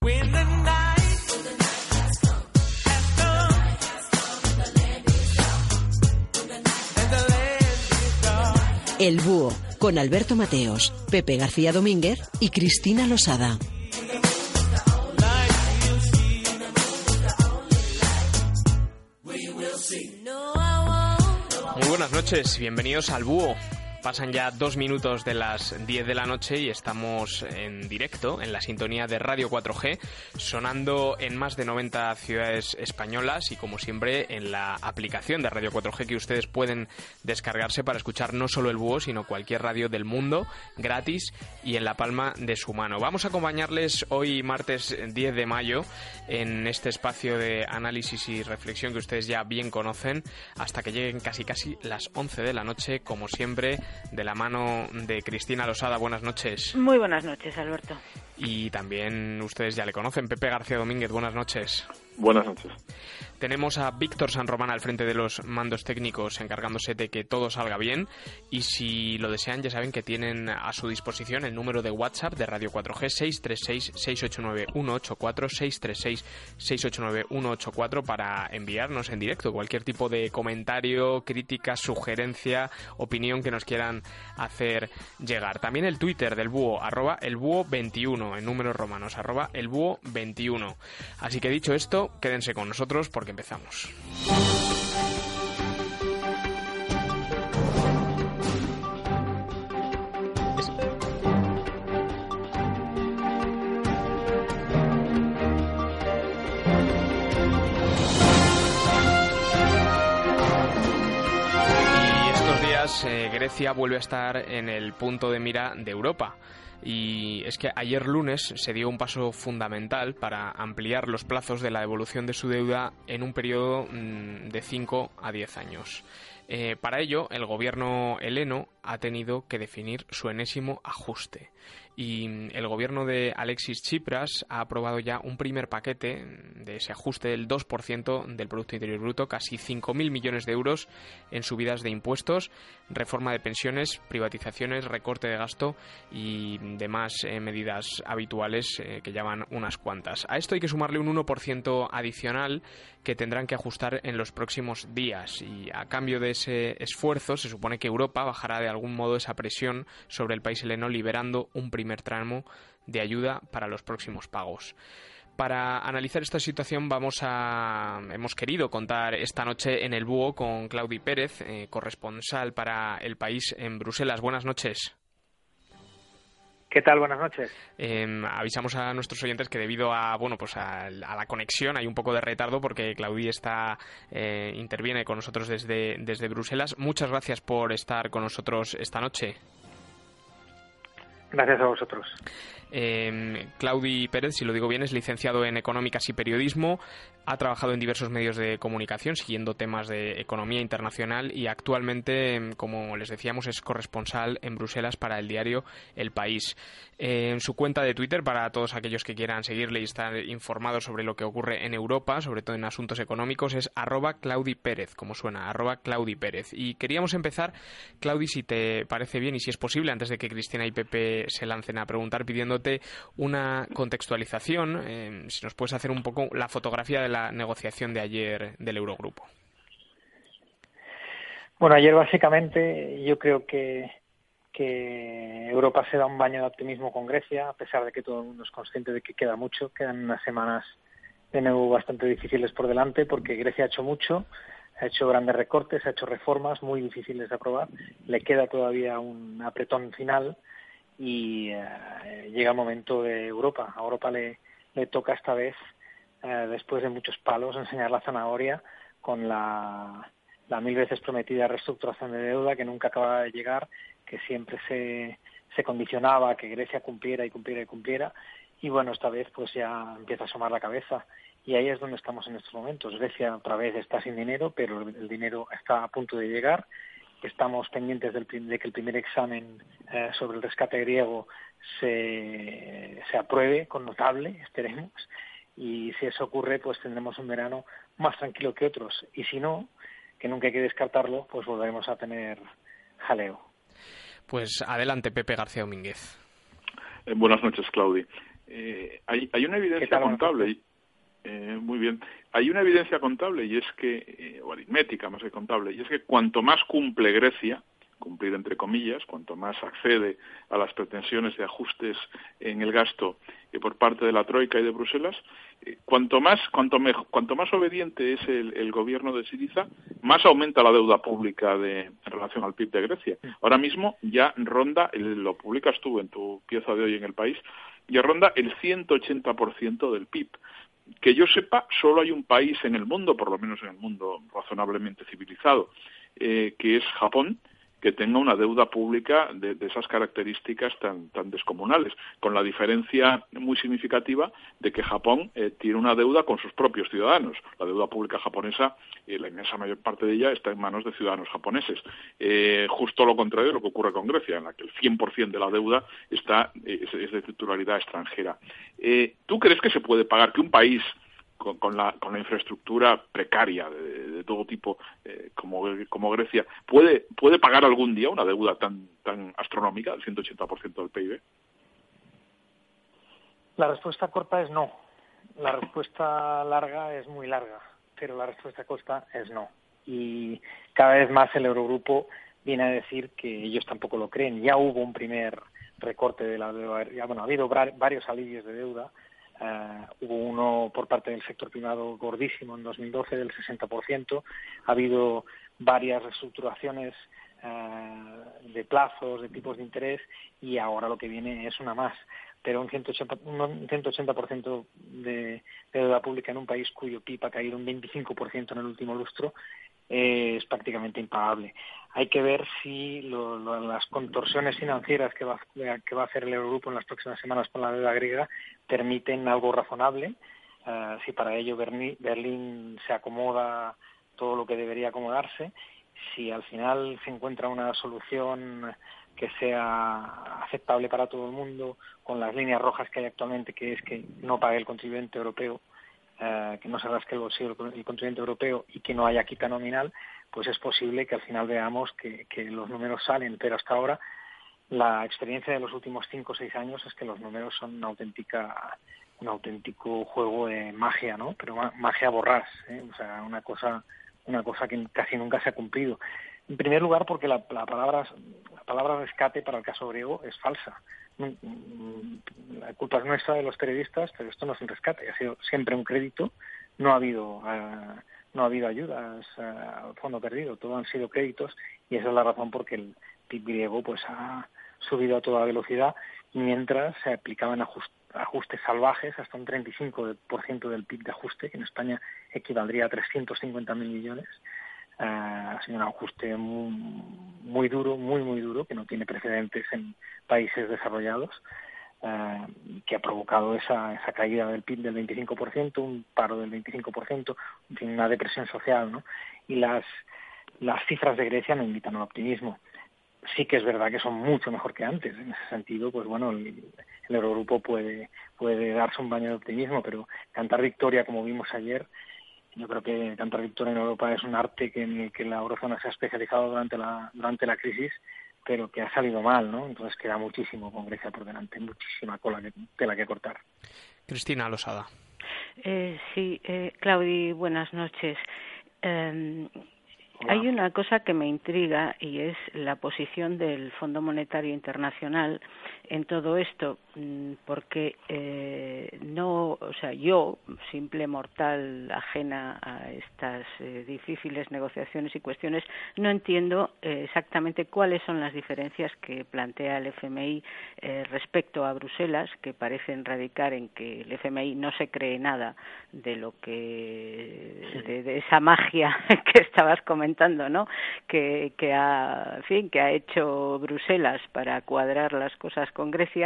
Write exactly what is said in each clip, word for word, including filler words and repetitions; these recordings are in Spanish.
El Búho, con Alberto Mateos, Pepe García Domínguez y Cristina Losada. Muy buenas noches, bienvenidos al Búho. Pasan ya dos minutos de las diez de la noche y estamos en directo en la sintonía de Radio cuatro G, sonando en más de noventa ciudades españolas y, como siempre, en la aplicación de Radio cuatro G que ustedes pueden descargarse para escuchar no solo el Búho, sino cualquier radio del mundo, gratis y en la palma de su mano. Vamos a acompañarles hoy, martes diez de mayo, en este espacio de análisis y reflexión que ustedes ya bien conocen, hasta que lleguen casi casi las once de la noche, como siempre, de la mano de Cristina Losada. Buenas noches. Muy buenas noches, Alberto. Y también ustedes ya le conocen, Pepe García Domínguez. Buenas noches. Buenas noches. Tenemos a Víctor San Román al frente de los mandos técnicos, encargándose de que todo salga bien. Y si lo desean, ya saben que tienen a su disposición el número de WhatsApp de Radio cuatro G, seis tres seis, seis ocho nueve, uno ocho cuatro, seis tres seis, seis ocho nueve, uno ocho cuatro, para enviarnos en directo cualquier tipo de comentario, crítica, sugerencia, opinión que nos quieran hacer llegar. También el Twitter del Búho, arroba el búho veintiuno, en números romanos, arroba el búho veintiuno. Así que dicho esto, quédense con nosotros porque empezamos. Eh, Grecia vuelve a estar en el punto de mira de Europa. Y es que ayer lunes se dio un paso fundamental para ampliar los plazos de la devolución de su deuda en un periodo mmm, de cinco a diez años. Eh, para ello, el gobierno heleno ha tenido que definir su enésimo ajuste. Y el gobierno de Alexis Tsipras ha aprobado ya un primer paquete de ese ajuste del dos por ciento del Producto Interior Bruto, casi cinco mil millones de euros en subidas de impuestos, reforma de pensiones, privatizaciones, recorte de gasto y demás eh, medidas habituales eh, que ya van unas cuantas. A esto hay que sumarle un uno por ciento adicional que tendrán que ajustar en los próximos días, y a cambio de ese esfuerzo se supone que Europa bajará de algún modo esa presión sobre el país heleno, liberando un primer tramo de ayuda para los próximos pagos. Para analizar esta situación vamos a hemos querido contar esta noche en el Búho con Claudi Pérez, eh, corresponsal para El País en Bruselas. Buenas noches. ¿Qué tal? Buenas noches. Eh, avisamos a nuestros oyentes que debido a bueno pues a, a la conexión hay un poco de retardo porque Claudi está eh, interviene con nosotros desde, desde Bruselas. Muchas gracias por estar con nosotros esta noche. Gracias a vosotros. Eh, Claudi Pérez, si lo digo bien, es licenciado en Económicas y Periodismo, ha trabajado en diversos medios de comunicación siguiendo temas de economía internacional y actualmente, como les decíamos, es corresponsal en Bruselas para el diario El País. Eh, en su cuenta de Twitter, para todos aquellos que quieran seguirle y estar informados sobre lo que ocurre en Europa, sobre todo en asuntos económicos, es arroba Claudi Pérez, como suena, arroba Claudi Pérez. Y queríamos empezar, Claudi, si te parece bien y si es posible, antes de que Cristina y Pepe se lancen a preguntar, pidiéndote una contextualización, eh, si nos puedes hacer un poco la fotografía de la negociación de ayer del Eurogrupo. Bueno, ayer básicamente yo creo que, que Europa se da un baño de optimismo con Grecia, a pesar de que todo el mundo es consciente de que queda mucho, quedan unas semanas de nuevo bastante difíciles por delante, porque Grecia ha hecho mucho, ha hecho grandes recortes, ha hecho reformas muy difíciles de aprobar, le queda todavía un apretón final y eh, llega el momento de Europa. A Europa le, le toca esta vez, eh, después de muchos palos, enseñar la zanahoria con la, la mil veces prometida reestructuración de deuda que nunca acababa de llegar, que siempre se, se condicionaba a que Grecia cumpliera y cumpliera y cumpliera, y bueno, esta vez pues ya empieza a asomar la cabeza, y ahí es donde estamos en estos momentos. Grecia otra vez está sin dinero, pero el, el dinero está a punto de llegar. Estamos pendientes del, de que el primer examen eh, sobre el rescate griego se, se apruebe con notable, esperemos, y si eso ocurre, pues tendremos un verano más tranquilo que otros, y si no, que nunca hay que descartarlo, pues volveremos a tener jaleo. Pues adelante, Pepe García Domínguez. Eh, buenas noches, Claudi. Eh, hay, hay una evidencia contable, y, eh, muy bien, hay una evidencia contable y es que, eh, o aritmética más que contable, y es que cuanto más cumple Grecia, cumplir entre comillas, cuanto más accede a las pretensiones de ajustes en el gasto eh, por parte de la Troika y de Bruselas, eh, cuanto más cuanto, me, cuanto más obediente es el, el gobierno de Syriza, más aumenta la deuda pública de, en relación al P I B de Grecia. Ahora mismo ya ronda, el, lo publicas tú en tu pieza de hoy en El País, ya ronda el ciento ochenta por ciento del P I B. Que yo sepa, solo hay un país en el mundo, por lo menos en el mundo razonablemente civilizado, eh, que es Japón, que tenga una deuda pública de, de esas características tan, tan descomunales, con la diferencia muy significativa de que Japón eh, tiene una deuda con sus propios ciudadanos. La deuda pública japonesa, eh, la inmensa mayor parte de ella, está en manos de ciudadanos japoneses. Eh, justo lo contrario de lo que ocurre con Grecia, en la que el cien por ciento de la deuda está eh, es, es de titularidad extranjera. Eh, ¿Tú crees que se puede pagar que un país Con, con, la, con la infraestructura precaria de, de todo tipo, eh, como, como Grecia, ¿puede, puede pagar algún día una deuda tan, tan astronómica, del ciento ochenta por ciento del P I B? La respuesta corta es no. La respuesta larga es muy larga, pero la respuesta corta es no. Y cada vez más el Eurogrupo viene a decir que ellos tampoco lo creen. Ya hubo un primer recorte de la deuda, ya, bueno, ha habido varios alivios de deuda. Uh, hubo uno por parte del sector privado gordísimo en dos mil doce del sesenta por ciento. Ha habido varias reestructuraciones uh, de plazos, de tipos de interés, y ahora lo que viene es una más. Pero un ciento ochenta por ciento de, de deuda pública en un país cuyo P I B ha caído un veinticinco por ciento en el último lustro eh, es prácticamente impagable. Hay que ver si lo, lo, las contorsiones financieras que va, que va a hacer el Eurogrupo en las próximas semanas con la deuda griega permiten algo razonable. Uh, si para ello Berlín, Berlín se acomoda todo lo que debería acomodarse, si al final se encuentra una solución que sea aceptable para todo el mundo, con las líneas rojas que hay actualmente, que es que no pague el contribuyente europeo, uh, que no se rasque el bolsillo el contribuyente europeo y que no haya quita nominal, pues es posible que al final veamos que, que los números salen, pero hasta ahora la experiencia de los últimos cinco o seis años es que los números son una auténtica, un auténtico juego de magia, ¿no? Pero magia borrás, ¿eh? O sea, una cosa, una cosa que casi nunca se ha cumplido. En primer lugar, porque la, la palabra, la palabra rescate para el caso griego es falsa. La culpa es nuestra de los periodistas, pero esto no es un rescate, ha sido siempre un crédito. No ha habido, uh, no ha habido ayudas a uh, fondo perdido, todo han sido créditos, y esa es la razón por que el P I B griego pues ha subido a toda velocidad, mientras se aplicaban ajust, ajustes salvajes hasta un treinta y cinco por ciento del P I B de ajuste, que en España equivaldría a trescientos cincuenta mil millones. Uh, ha sido un ajuste muy, muy duro, muy muy duro, que no tiene precedentes en países desarrollados, uh, que ha provocado esa, esa caída del P I B del veinticinco por ciento, un paro del veinticinco por ciento, en fin, una depresión social, ¿no? Y las, las cifras de Grecia no invitan al optimismo. Sí que es verdad que son mucho mejor que antes. En ese sentido, pues bueno, el, el Eurogrupo puede, puede darse un baño de optimismo, pero cantar victoria, como vimos ayer, yo creo que cantar victoria en Europa es un arte que en el que la eurozona se ha especializado durante la, durante la crisis, pero que ha salido mal, ¿no? Entonces queda muchísimo con Grecia por delante, muchísima cola que, tela que cortar. Cristina Losada. Eh, sí, eh, Claudi, buenas noches. Eh, Hay una cosa que me intriga y es la posición del Fondo Monetario Internacional en todo esto, porque eh, no, o sea, yo, simple mortal ajena a estas eh, difíciles negociaciones y cuestiones, no entiendo eh, exactamente cuáles son las diferencias que plantea el F M I eh, respecto a Bruselas, que parecen radicar en que el F M I no se cree nada de lo que de, de esa magia que estabas comentando, ¿no? Que, que ha, en fin, que ha hecho Bruselas para cuadrar las cosas con Grecia,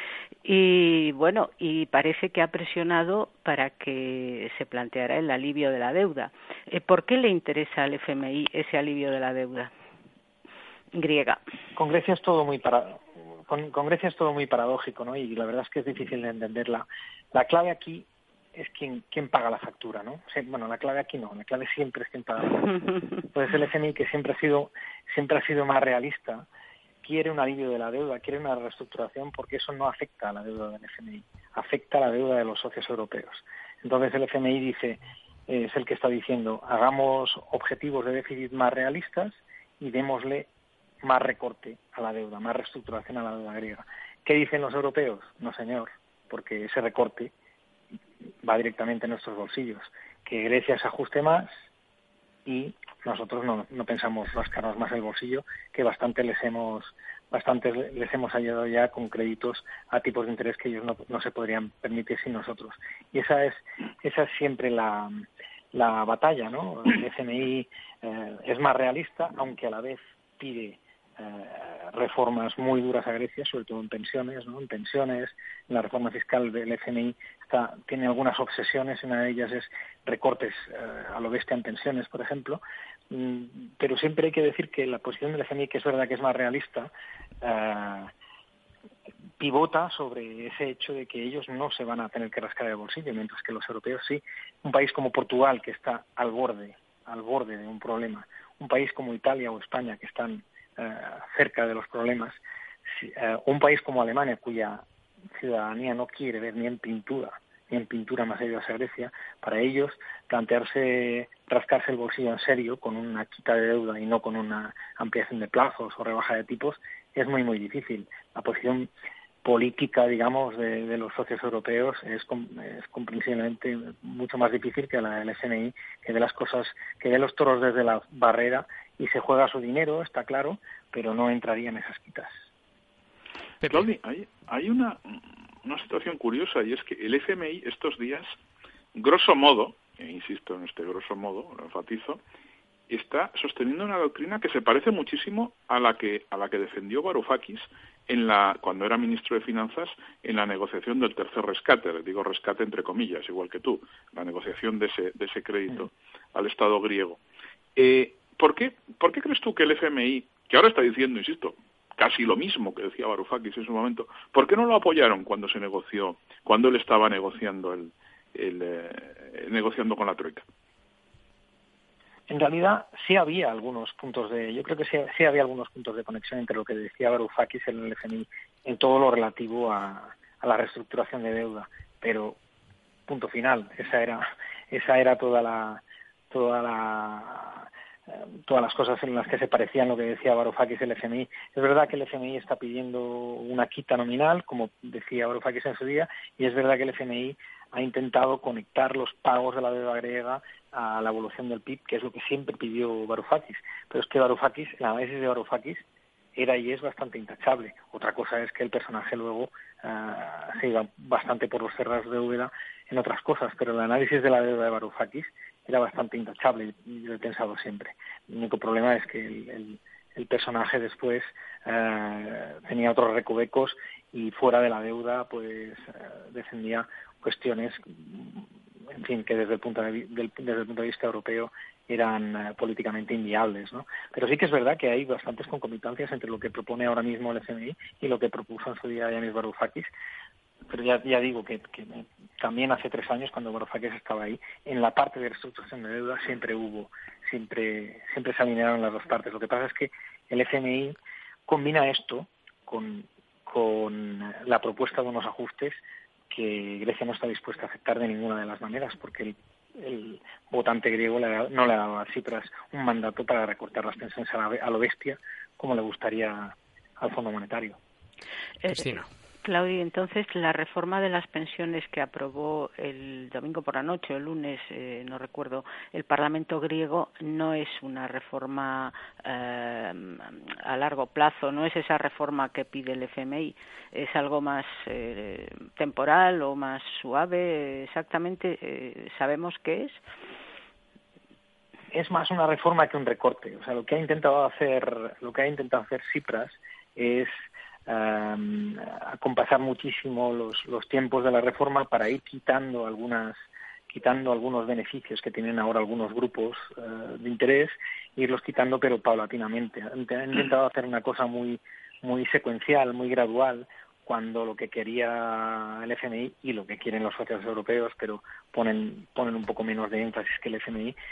y bueno, y parece que ha presionado para que se planteara el alivio de la deuda. Eh, ¿Por qué le interesa al F M I ese alivio de la deuda griega? Con Grecia es todo muy para, con, con Grecia es todo muy paradójico, ¿no? Y la verdad es que es difícil de entenderla. La clave aquí es quién, quién paga la factura, ¿no? O sea, bueno, la clave aquí no, la clave siempre es quién paga la factura. Pues el F M I, que siempre ha sido siempre ha sido más realista, quiere un alivio de la deuda, quiere una reestructuración, porque eso no afecta a la deuda del F M I, afecta a la deuda de los socios europeos. Entonces el F M I dice, eh, es el que está diciendo, hagamos objetivos de déficit más realistas y démosle más recorte a la deuda, más reestructuración a la deuda griega. ¿Qué dicen los europeos? No, señor, porque ese recorte va directamente en nuestros bolsillos. Que Grecia se ajuste más y nosotros no, no pensamos rascarnos más el bolsillo, que bastante les hemos bastante les hemos ayudado ya con créditos a tipos de interés que ellos no, no se podrían permitir sin nosotros. Y esa es esa es siempre la, la batalla, ¿no? El F M I eh, es más realista, aunque a la vez pide Eh, reformas muy duras a Grecia, sobre todo en pensiones, ¿no? En pensiones, en la reforma fiscal del F M I está, tiene algunas obsesiones, una de ellas es recortes eh, a lo bestia en pensiones, por ejemplo, mm, pero siempre hay que decir que la posición del F M I, que es verdad que es más realista, eh, pivota sobre ese hecho de que ellos no se van a tener que rascar el bolsillo, mientras que los europeos sí. Un país como Portugal, que está al borde, al borde de un problema, un país como Italia o España, que están Uh, cerca de los problemas, si, uh, un país como Alemania, cuya ciudadanía no quiere ver ni en pintura, ni en pintura más ayudas a Grecia, para ellos plantearse rascarse el bolsillo en serio con una quita de deuda y no con una ampliación de plazos o rebaja de tipos es muy muy difícil. La posición política, digamos, de, de los socios europeos es, es comprensiblemente mucho más difícil que la del F M I, que ve las cosas, que ve los toros desde la barrera y se juega su dinero, está claro, pero no entraría en esas quitas. Claudia, hay, hay una, una situación curiosa, y es que el F M I estos días, grosso modo, e insisto en este grosso modo, lo enfatizo, está sosteniendo una doctrina que se parece muchísimo a la que a la que defendió Varoufakis en la cuando era ministro de Finanzas en la negociación del tercer rescate, le digo rescate entre comillas, igual que tú, la negociación de ese de ese crédito al Estado griego. Eh, ¿por qué por qué crees tú que el F M I, que ahora está diciendo, insisto, casi lo mismo que decía Varoufakis en su momento, ¿por qué no lo apoyaron cuando se negoció, cuando él estaba negociando el, el eh, negociando con la troika? En realidad sí había algunos puntos de, yo creo que sí, sí había algunos puntos de conexión entre lo que decía Varoufakis en el F M I en todo lo relativo a, a la reestructuración de deuda, pero punto final, esa era esa era toda la toda la todas las cosas en las que se parecían lo que decía Varoufakis el F M I. Es verdad que el F M I está pidiendo una quita nominal, como decía Varoufakis en su día, y es verdad que el F M I ha intentado conectar los pagos de la deuda griega a la evolución del P I B, que es lo que siempre pidió Varoufakis. Pero es que Varoufakis, el análisis de Varoufakis era y es bastante intachable. Otra cosa es que el personaje luego uh, se iba bastante por los cerros de Úbeda en otras cosas, pero el análisis de la deuda de Varoufakis era bastante intachable, y yo lo he pensado siempre. El único problema es que el, el, el personaje después uh, tenía otros recovecos y fuera de la deuda pues uh, defendía cuestiones, en fin, que desde el punto de, del, desde el punto de vista europeo eran uh, políticamente inviables, ¿no? Pero sí que es verdad que hay bastantes concomitancias entre lo que propone ahora mismo el F M I y lo que propuso en su día Yanis Varoufakis. Pero ya, ya digo que, que también hace tres años, cuando Varoufakis estaba ahí, en la parte de reestructuración de deuda siempre hubo, siempre siempre se alinearon las dos partes. Lo que pasa es que el F M I combina esto con, con la propuesta de unos ajustes que Grecia no está dispuesta a aceptar de ninguna de las maneras, porque el, el votante griego le, no le ha dado a Tsipras un mandato para recortar las pensiones a, la, a lo bestia, como le gustaría al Fondo Monetario. Cristina. Claudia, entonces la reforma de las pensiones que aprobó el domingo por la noche o el lunes, eh, no recuerdo, el Parlamento griego no es una reforma eh, a largo plazo, no es esa reforma que pide el F M I, es algo más eh, temporal o más suave, exactamente, eh, ¿sabemos qué es? Es más una reforma que un recorte. O sea, lo que ha intentado hacer, lo que ha intentado hacer Tsipras es Um, acompasar muchísimo los, los tiempos de la reforma para ir quitando algunas quitando algunos beneficios que tienen ahora algunos grupos uh, de interés, irlos quitando pero paulatinamente. Han intentado hacer una cosa muy muy secuencial, muy gradual, cuando lo que quería el F M I y lo que quieren los socios europeos, pero ponen ponen un poco menos de énfasis que el F M I,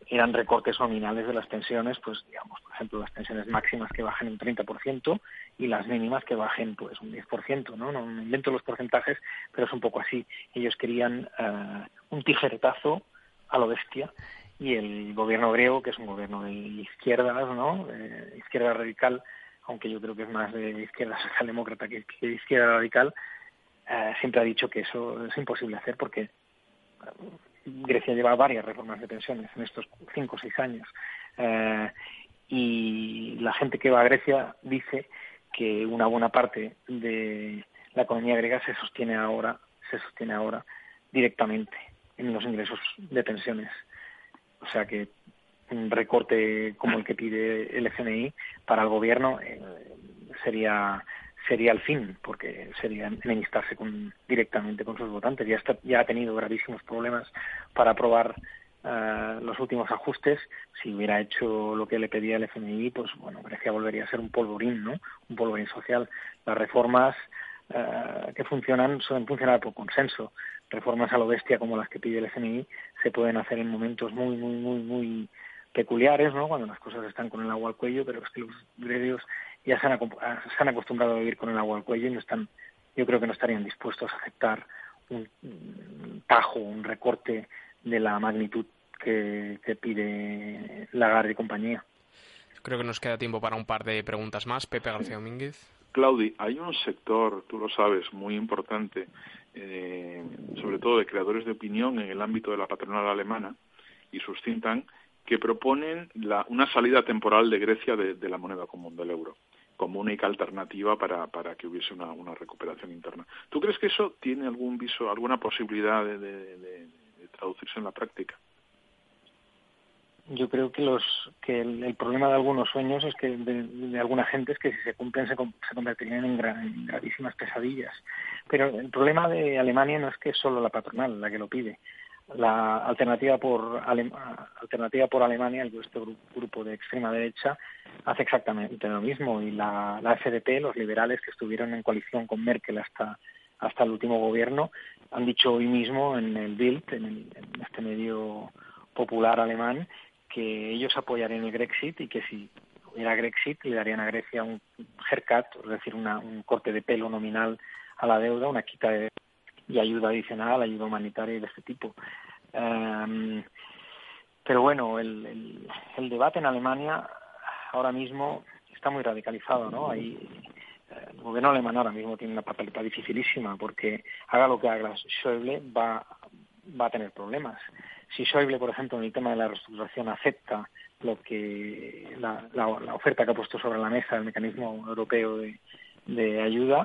eran recortes nominales de las pensiones, pues digamos, por ejemplo, las pensiones máximas que bajen un treinta por ciento y las mínimas que bajen pues un diez por ciento, ¿no? No me invento los porcentajes, pero es un poco así. Ellos querían uh, un tijeretazo a lo bestia, y el gobierno griego, que es un gobierno de izquierdas, ¿no? Eh, izquierda radical, aunque yo creo que es más de izquierda socialdemócrata que de izquierda radical, uh, siempre ha dicho que eso es imposible hacer porque uh, Grecia lleva varias reformas de pensiones en estos cinco o seis años, eh, y la gente que va a Grecia dice que una buena parte de la economía griega se sostiene ahora, se sostiene ahora directamente en los ingresos de pensiones. O sea que un recorte como el que pide el F M I para el gobierno eh, sería sería el fin, porque sería enemistarse con, directamente con sus votantes. Ya, está, ya ha tenido gravísimos problemas para aprobar uh, los últimos ajustes. Si hubiera hecho lo que le pedía el F M I, pues bueno, Grecia volvería a ser un polvorín, ¿no? Un polvorín social. Las reformas uh, que funcionan suelen funcionar por consenso. Reformas a lo bestia como las que pide el F M I se pueden hacer en momentos muy, muy, muy, muy peculiares, ¿no? Cuando las cosas están con el agua al cuello, pero es que los griegos ya se han, se han acostumbrado a vivir con el agua al cuello y no están, yo creo que no estarían dispuestos a aceptar un, un tajo, un recorte de la magnitud que, que pide Lagarde y compañía. Creo que nos queda tiempo para un par de preguntas más. Pepe García Domínguez. Claudi, hay un sector, tú lo sabes, muy importante, eh, sobre todo de creadores de opinión en el ámbito de la patronal alemana y sus think tank, que proponen la, una salida temporal de Grecia de, de la moneda común, del euro, como única alternativa para, para que hubiese una, una recuperación interna. ¿Tú crees que eso tiene algún viso, alguna posibilidad de, de, de, de traducirse en la práctica? Yo creo que los que el, el problema de algunos sueños es que de, de alguna gente es que si se cumplen se, se convertirían en, gra, en gravísimas pesadillas. Pero el problema de Alemania no es que es solo la patronal la que lo pide. La alternativa por Alem- alternativa por Alemania, este grupo de extrema derecha, hace exactamente lo mismo, y la, la F D P, los liberales que estuvieron en coalición con Merkel hasta hasta el último gobierno, han dicho hoy mismo en el Bild, en, el, en este medio popular alemán, que ellos apoyarían el Grexit y que si hubiera Grexit le darían a Grecia un haircut, es decir, una, un corte de pelo nominal a la deuda, una quita de y ayuda adicional, ayuda humanitaria y de este tipo. Um, pero bueno, el, el, el debate en Alemania ahora mismo está muy radicalizado, ¿no? Hay, el gobierno alemán ahora mismo tiene una papeleta dificilísima porque haga lo que haga Schäuble va, va a tener problemas. Si Schäuble, por ejemplo, en el tema de la reestructuración acepta lo que la, la, la oferta que ha puesto sobre la mesa el mecanismo europeo de, de ayuda,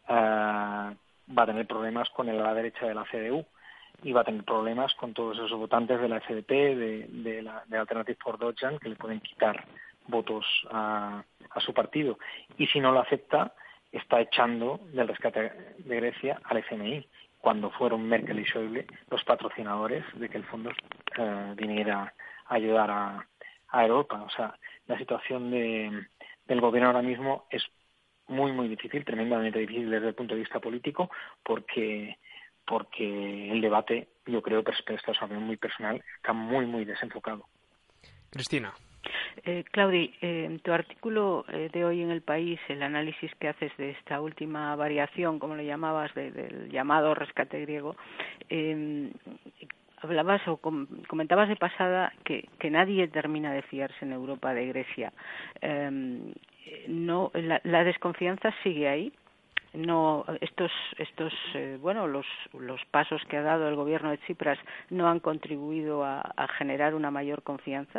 uh, va a tener problemas con el, la derecha de la C D U y va a tener problemas con todos esos votantes de la F D P, de, de la de Alternative for Deutschland, que le pueden quitar votos a, a su partido. Y si no lo acepta, está echando del rescate de Grecia al F M I, cuando fueron Merkel y Schäuble los patrocinadores de que el fondo eh, viniera a ayudar a, a Europa. O sea, la situación de, del gobierno ahora mismo es muy, muy difícil, tremendamente difícil desde el punto de vista político, porque porque el debate, yo creo, pero esta es algo muy personal, está muy, muy desenfocado. Cristina. Eh, Claudi, eh, en tu artículo eh, de hoy en El País, el análisis que haces de esta última variación, como le llamabas, de, del llamado rescate griego, eh, hablabas o com- comentabas de pasada que, que nadie termina de fiarse en Europa de Grecia. Eh, no, la, la desconfianza sigue ahí. No, estos, estos, eh, bueno, los, los pasos que ha dado el gobierno de Tsipras no han contribuido a, a generar una mayor confianza.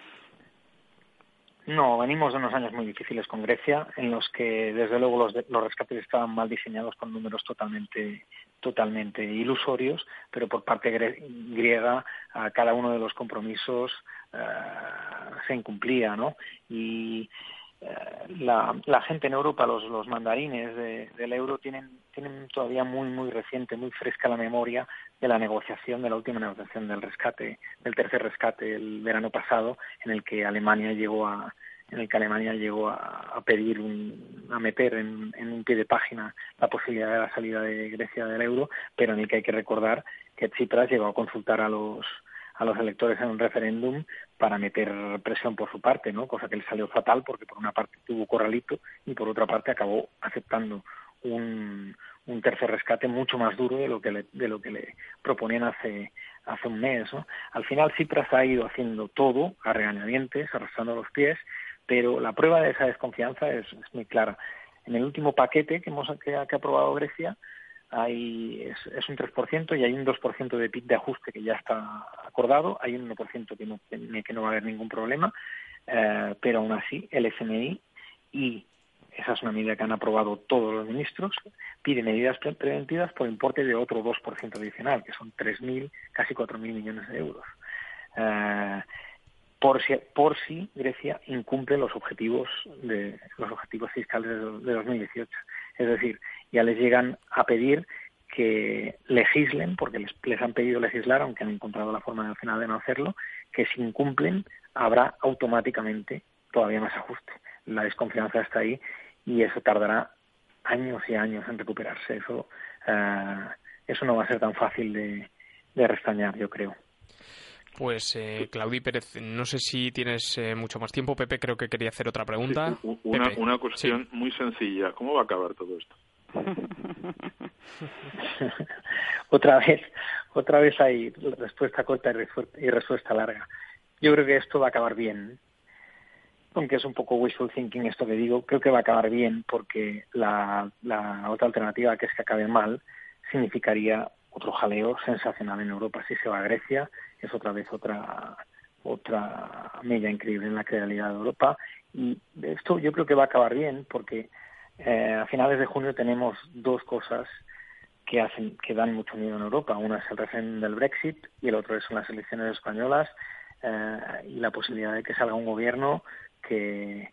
No, venimos de unos años muy difíciles con Grecia, en los que desde luego los, de, los rescates estaban mal diseñados con números totalmente totalmente ilusorios, pero por parte gre- griega a cada uno de los compromisos uh, se incumplía, ¿no? Y uh, la, la gente en Europa, los, los mandarines de, del euro tienen tienen todavía muy muy reciente, muy fresca la memoria de la negociación, de la última negociación del rescate, del tercer rescate el verano pasado, en el que Alemania llegó a en el que Alemania llegó a, a pedir, un, a meter en, en un pie de página la posibilidad de la salida de Grecia del euro, pero en el que hay que recordar que Tsipras llegó a consultar a los a los electores en un referéndum para meter presión por su parte, ¿no? Cosa que le salió fatal porque por una parte tuvo corralito y por otra parte acabó aceptando un, un tercer rescate mucho más duro de lo que le, de lo que le proponían hace hace un mes, ¿no? Al final Tsipras ha ido haciendo todo a regañadientes, arrastrando los pies, pero la prueba de esa desconfianza es, es muy clara. En el último paquete que hemos que ha, que ha aprobado Grecia hay es, es un tres por ciento y hay un dos por ciento de P I B de ajuste que ya está acordado, hay un uno por ciento que no, que no va a haber ningún problema, eh, pero aún así el F M I, y esa es una medida que han aprobado todos los ministros, pide medidas pre preventivas por importe de otro dos por ciento adicional, que son tres mil, casi cuatro mil millones de euros. Eh, por si, por si Grecia incumple los objetivos de los objetivos fiscales de, de dos mil dieciocho. Es decir, ya les llegan a pedir que legislen, porque les, les han pedido legislar, aunque han encontrado la forma al final de no hacerlo, que si incumplen habrá automáticamente todavía más ajuste. La desconfianza está ahí y eso tardará años y años en recuperarse. Eso, uh, eso no va a ser tan fácil de, de restañar, yo creo. Pues, eh, Claudi Pérez, no sé si tienes eh, mucho más tiempo. Pepe creo que quería hacer otra pregunta. Sí, una, Pepe. una cuestión sí. muy sencilla. ¿Cómo va a acabar todo esto? otra vez, otra vez hay respuesta corta y, resu y respuesta larga. Yo creo que esto va a acabar bien. Aunque es un poco wishful thinking esto que digo, creo que va a acabar bien porque la, la otra alternativa, que es que acabe mal, significaría otro jaleo sensacional en Europa. Si se va a Grecia, es otra vez otra otra mella increíble en la credibilidad de Europa. Y esto yo creo que va a acabar bien porque eh, a finales de junio tenemos dos cosas que hacen que dan mucho miedo en Europa. Una es el referéndum del Brexit y el otro son las elecciones españolas eh, y la posibilidad de que salga un gobierno que,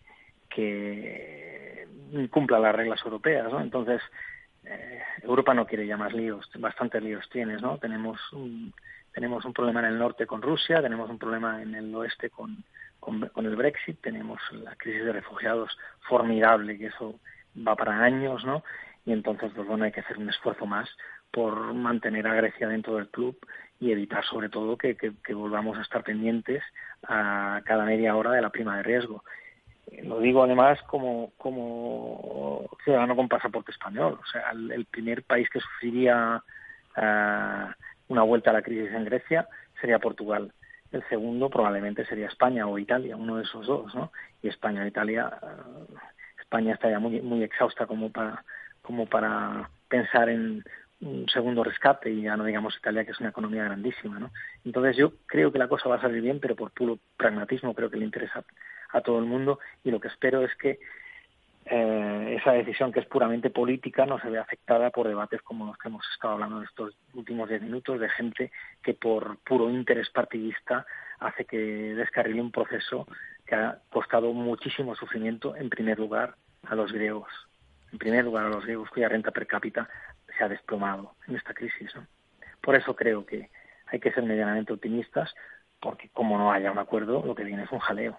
que cumpla las reglas europeas, ¿no? Entonces, eh, Europa no quiere ya más líos, bastantes líos tienes, ¿no? Tenemos un, tenemos un problema en el norte con Rusia, tenemos un problema en el oeste con, con, con el Brexit, tenemos la crisis de refugiados formidable, que eso va para años, ¿no? Y entonces, pues bueno, hay que hacer un esfuerzo más por mantener a Grecia dentro del club y evitar sobre todo que, que, que volvamos a estar pendientes a cada media hora de la prima de riesgo. Lo digo además como, como ciudadano con pasaporte español. O sea, el, el primer país que sufriría uh, una vuelta a la crisis en Grecia sería Portugal. El segundo probablemente sería España o Italia, uno de esos dos, ¿no? Y España o Italia, uh, España está ya muy, muy exhausta como para, como para pensar en un segundo rescate, y ya no digamos Italia, que es una economía grandísima, ¿no? Entonces yo creo que la cosa va a salir bien, pero por puro pragmatismo creo que le interesa a todo el mundo, y lo que espero es que eh, esa decisión, que es puramente política, no se vea afectada por debates como los que hemos estado hablando en estos últimos diez minutos, de gente que por puro interés partidista hace que descarrile un proceso que ha costado muchísimo sufrimiento, en primer lugar a los griegos, en primer lugar a los griegos cuya renta per cápita se ha desplomado en esta crisis, ¿no? Por eso creo que hay que ser medianamente optimistas, porque como no haya un acuerdo, lo que viene es un jaleo.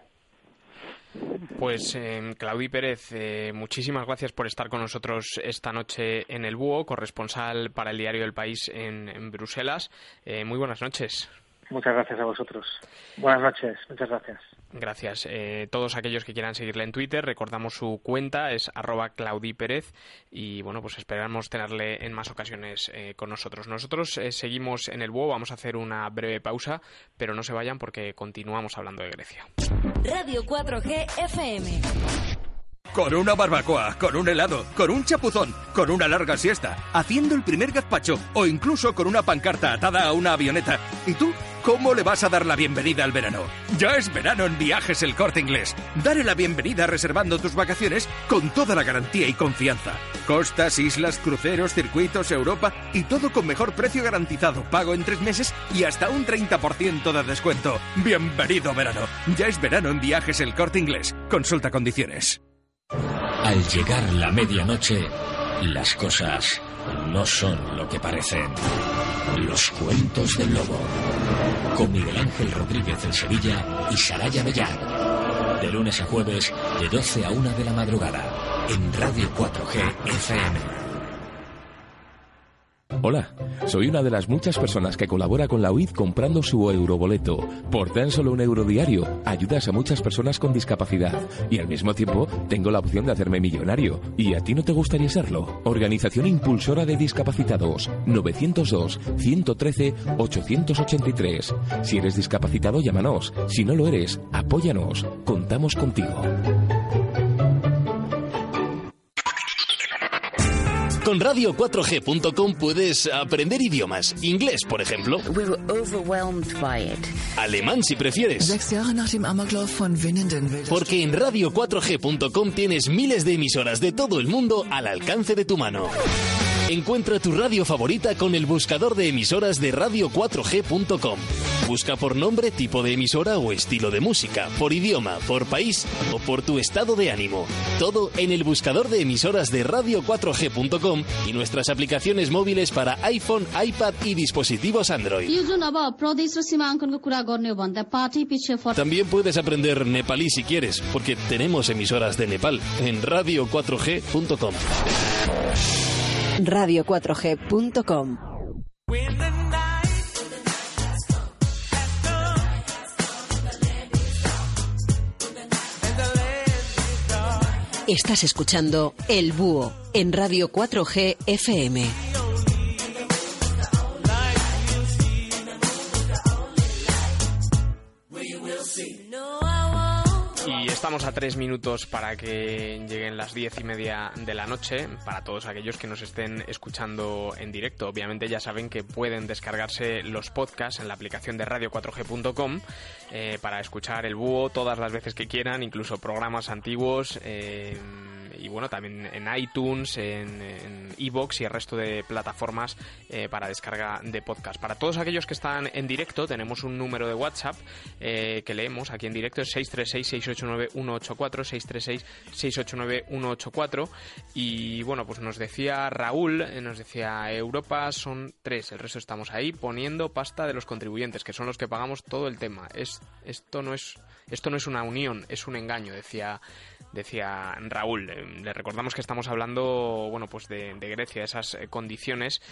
Pues eh, Claudi Pérez, eh, muchísimas gracias por estar con nosotros esta noche en El Búho, corresponsal para el diario El País en, en Bruselas. Eh, muy buenas noches. Muchas gracias a vosotros. Buenas noches, muchas gracias. Gracias. Eh, todos aquellos que quieran seguirle en Twitter, recordamos su cuenta, es arroba Claudi Pérez, y bueno, pues esperamos tenerle en más ocasiones eh, con nosotros. Nosotros eh, seguimos en El Búho, vamos a hacer una breve pausa, pero no se vayan porque continuamos hablando de Grecia. Radio cuatro G F M. Con una barbacoa, con un helado, con un chapuzón, con una larga siesta, haciendo el primer gazpacho o incluso con una pancarta atada a una avioneta. ¿Y tú? ¿Cómo le vas a dar la bienvenida al verano? Ya es verano en Viajes El Corte Inglés. Dale la bienvenida reservando tus vacaciones con toda la garantía y confianza. Costas, islas, cruceros, circuitos, Europa y todo con mejor precio garantizado, pago en tres meses y hasta un treinta por ciento de descuento. Bienvenido verano. Ya es verano en Viajes El Corte Inglés. Consulta condiciones. Al llegar la medianoche, las cosas no son lo que parecen. Los cuentos del lobo. Con Miguel Ángel Rodríguez en Sevilla y Saraya Mellán. De lunes a jueves, de doce a una de la madrugada. En Radio cuatro G F M. Hola, soy una de las muchas personas que colabora con la U I D comprando su euroboleto. Por tan solo un euro diario, ayudas a muchas personas con discapacidad y al mismo tiempo tengo la opción de hacerme millonario. ¿Y a ti no te gustaría serlo? Organización Impulsora de Discapacitados, nueve cero dos, uno uno tres, ocho ocho tres. Si eres discapacitado, llámanos. Si no lo eres, apóyanos. Contamos contigo. Con radio cuatro G punto com puedes aprender idiomas. Inglés, por ejemplo. We were overwhelmed by it. Alemán, si prefieres. Porque en radio cuatro G punto com tienes miles de emisoras de todo el mundo al alcance de tu mano. Encuentra tu radio favorita con el buscador de emisoras de radio cuatro G punto com. Busca por nombre, tipo de emisora o estilo de música, por idioma, por país o por tu estado de ánimo. Todo en el buscador de emisoras de radio cuatro G punto com y nuestras aplicaciones móviles para iPhone, iPad y dispositivos Android. También puedes aprender nepalí si quieres, porque tenemos emisoras de Nepal en radio cuatro G punto com. radio cuatro G punto com. Estás escuchando El Búho en Radio cuatro G F M. Y estamos a tres minutos para que lleguen las diez y media de la noche. Para todos aquellos que nos estén escuchando en directo, obviamente ya saben que pueden descargarse los podcasts en la aplicación de radio cuatro G punto com eh, para escuchar El Búho todas las veces que quieran, incluso programas antiguos. Eh, y bueno, también en iTunes, en iVoox y el resto de plataformas eh, para descarga de podcast. Para todos aquellos que están en directo, tenemos un número de WhatsApp eh, que leemos aquí en directo, es seis tres seis, seis ocho nueve, uno ocho cuatro, seis tres seis, seis ocho nueve, uno ocho cuatro. Y bueno, pues nos decía Raúl, eh, nos decía Europa son tres, el resto estamos ahí poniendo pasta de los contribuyentes, que son los que pagamos todo el tema. Es, esto no es, esto no es una unión, es un engaño, decía decía Raúl. Le recordamos que estamos hablando, bueno, pues de, de Grecia, esas condiciones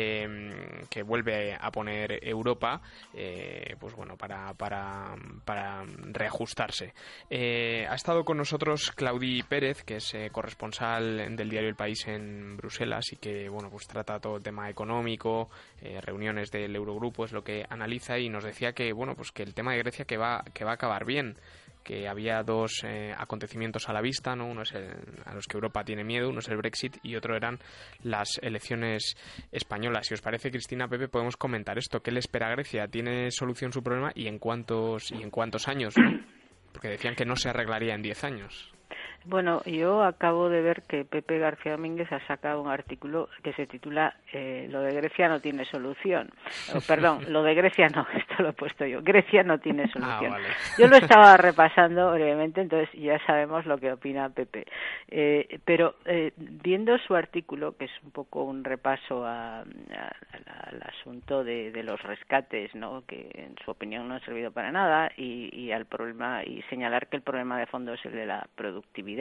eh, que vuelve a poner Europa, eh, pues bueno, para para, para reajustarse. Eh, ha estado con nosotros Claudi Pérez, que es eh, corresponsal del diario El País en Bruselas y que, bueno, pues trata todo el tema económico, eh, reuniones del Eurogrupo, es lo que analiza, y nos decía que, bueno, pues que el tema de Grecia que va que va a acabar bien, que había dos eh, acontecimientos a la vista, ¿no? Uno es el, a los que Europa tiene miedo, uno es el Brexit y otro eran las elecciones españolas. Si os parece, Cristina, Pepe, podemos comentar esto. ¿Qué le espera a Grecia? ¿Tiene solución su problema y en cuántos y en cuántos años, ¿no? Porque decían que no se arreglaría en diez años. Bueno, yo acabo de ver que Pepe García Domínguez ha sacado un artículo que se titula eh, Lo de Grecia no tiene solución. Oh, perdón, lo de Grecia no, esto lo he puesto yo. Grecia no tiene solución. Ah, vale. Yo lo estaba repasando brevemente, entonces ya sabemos lo que opina Pepe. Eh, pero eh, viendo su artículo, que es un poco un repaso a, a, a, al asunto de, de los rescates, ¿no? Que en su opinión no han servido para nada, y, y al problema, y señalar que el problema de fondo es el de la productividad.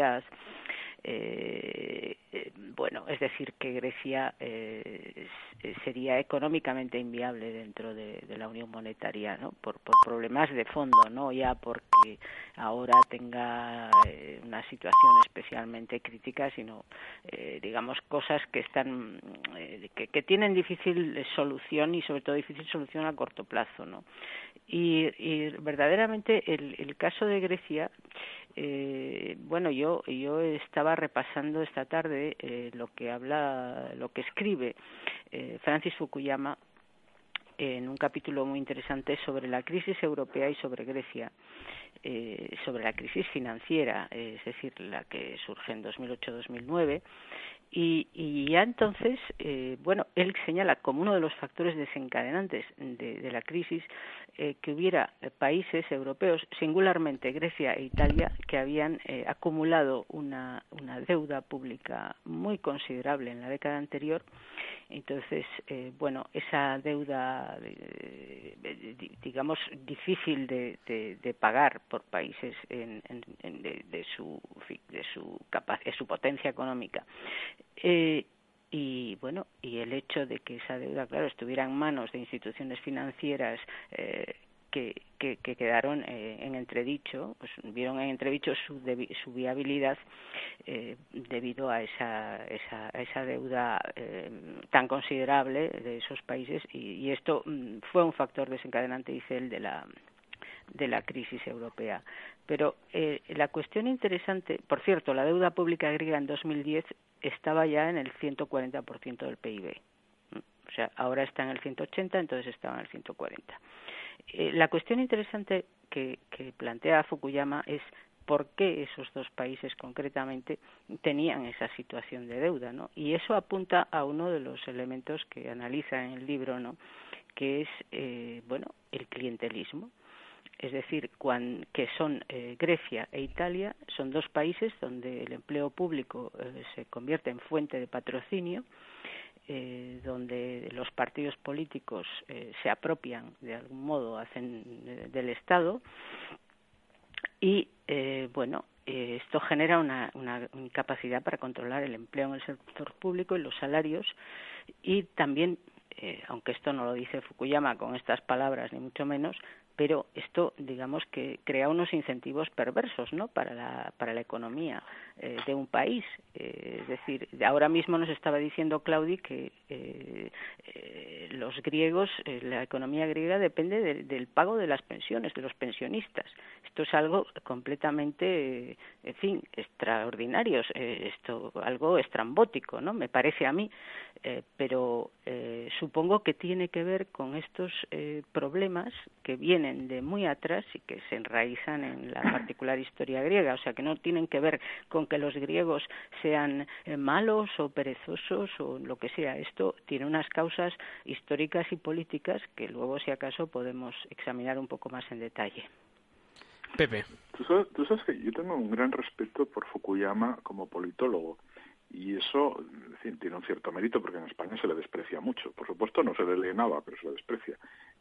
Eh, eh, bueno, es decir, que Grecia eh, sería económicamente inviable dentro de, de la Unión Monetaria, ¿no? Por, por problemas de fondo, no ya porque ahora tenga eh, una situación especialmente crítica, sino eh, digamos cosas que están eh, que, que tienen difícil solución y sobre todo difícil solución a corto plazo, ¿no? Y, y verdaderamente el, el caso de Grecia, eh, bueno, yo yo estaba repasando esta tarde eh, lo que habla, lo que escribe eh, Francis Fukuyama en un capítulo muy interesante sobre la crisis europea y sobre Grecia, eh, sobre la crisis financiera, eh, es decir, la que surge en dos mil ocho dos mil nueve. Y, y ya entonces, eh, bueno, él señala como uno de los factores desencadenantes de, de la crisis eh, que hubiera países europeos, singularmente Grecia e Italia, que habían eh, acumulado una, una deuda pública muy considerable en la década anterior. Entonces, eh, bueno, esa deuda, eh, digamos, difícil de, de, de pagar por países en, en, en de, de su de su capacidad, su potencia económica, eh, Y bueno, y el hecho de que esa deuda, claro, estuviera en manos de instituciones financieras eh, que, que, que quedaron eh, en entredicho, pues vieron en entredicho su, debi- su viabilidad eh, debido a esa, esa, a esa deuda eh, tan considerable de esos países, y, y esto mm, fue un factor desencadenante, dice él, de la de la crisis europea. Pero eh, la cuestión interesante, por cierto, la deuda pública griega en dos mil diez estaba ya en el ciento cuarenta por ciento del P I B. O sea, ahora está en el ciento ochenta, entonces estaba en el ciento cuarenta. Eh, la cuestión interesante que, que plantea Fukuyama es por qué esos dos países concretamente tenían esa situación de deuda, ¿no? Y eso apunta a uno de los elementos que analiza en el libro, ¿no? Que es, eh, bueno, el clientelismo. Es decir, cuando, que son eh, Grecia e Italia, son dos países donde el empleo público eh, se convierte en fuente de patrocinio, eh, donde los partidos políticos eh, se apropian de algún modo, hacen eh, del Estado, y eh, bueno, eh, esto genera una, una incapacidad para controlar el empleo en el sector público y los salarios, y también, eh, aunque esto no lo dice Fukuyama con estas palabras ni mucho menos, pero esto, digamos, que crea unos incentivos perversos, ¿no?, para la para la economía eh, de un país. Eh, es decir, ahora mismo nos estaba diciendo Claudi que eh, eh, los griegos, eh, la economía griega depende de, del pago de las pensiones, de los pensionistas. Esto es algo completamente, eh, en fin, extraordinario, eh, esto algo estrambótico, ¿no?, me parece a mí, eh, pero eh, supongo que tiene que ver con estos eh, problemas que vienen de muy atrás y que se enraizan en la particular historia griega, o sea, que no tienen que ver con que los griegos sean eh, malos o perezosos o lo que sea. Esto tiene unas causas históricas y políticas que luego, si acaso, podemos examinar un poco más en detalle. Pepe. Tú sabes, tú sabes que yo tengo un gran respeto por Fukuyama como politólogo. Y eso, en fin, tiene un cierto mérito porque en España se le desprecia mucho. Por supuesto, no se le lee nada, pero se le desprecia.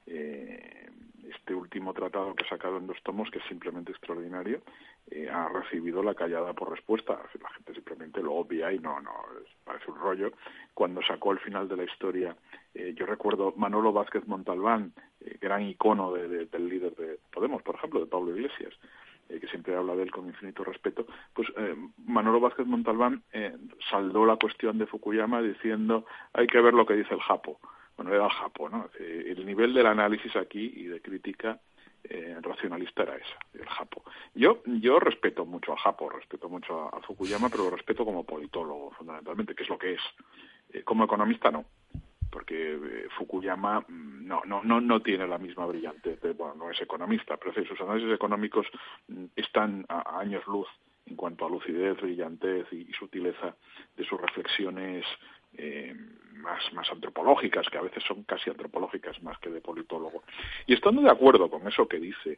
Eh, este último tratado que ha sacado en dos tomos, que es simplemente extraordinario, eh, ha recibido la callada por respuesta. La gente simplemente lo obvia y no, no, parece un rollo. Cuando sacó el final de la historia, eh, yo recuerdo Manolo Vázquez Montalbán, eh, gran icono de, de, del líder de Podemos, por ejemplo, de Pablo Iglesias, Eh, que siempre habla de él con infinito respeto, pues eh, Manolo Vázquez Montalbán eh, saldó la cuestión de Fukuyama diciendo hay que ver lo que dice el Japo. Bueno, era el Japo, ¿no? Eh, el nivel del análisis aquí y de crítica eh, racionalista era esa, el Japo. Yo yo respeto mucho al Japo, respeto mucho a, a Fukuyama, pero lo respeto como politólogo, fundamentalmente, que es lo que es. Eh, como economista, no. Porque eh, Fukuyama no no no no tiene la misma brillantez, de, bueno, no es economista, pero sus análisis económicos mm, están a, a años luz en cuanto a lucidez, brillantez y, y sutileza de sus reflexiones eh, más más antropológicas, que a veces son casi antropológicas más que de politólogo. Y estando de acuerdo con eso que dice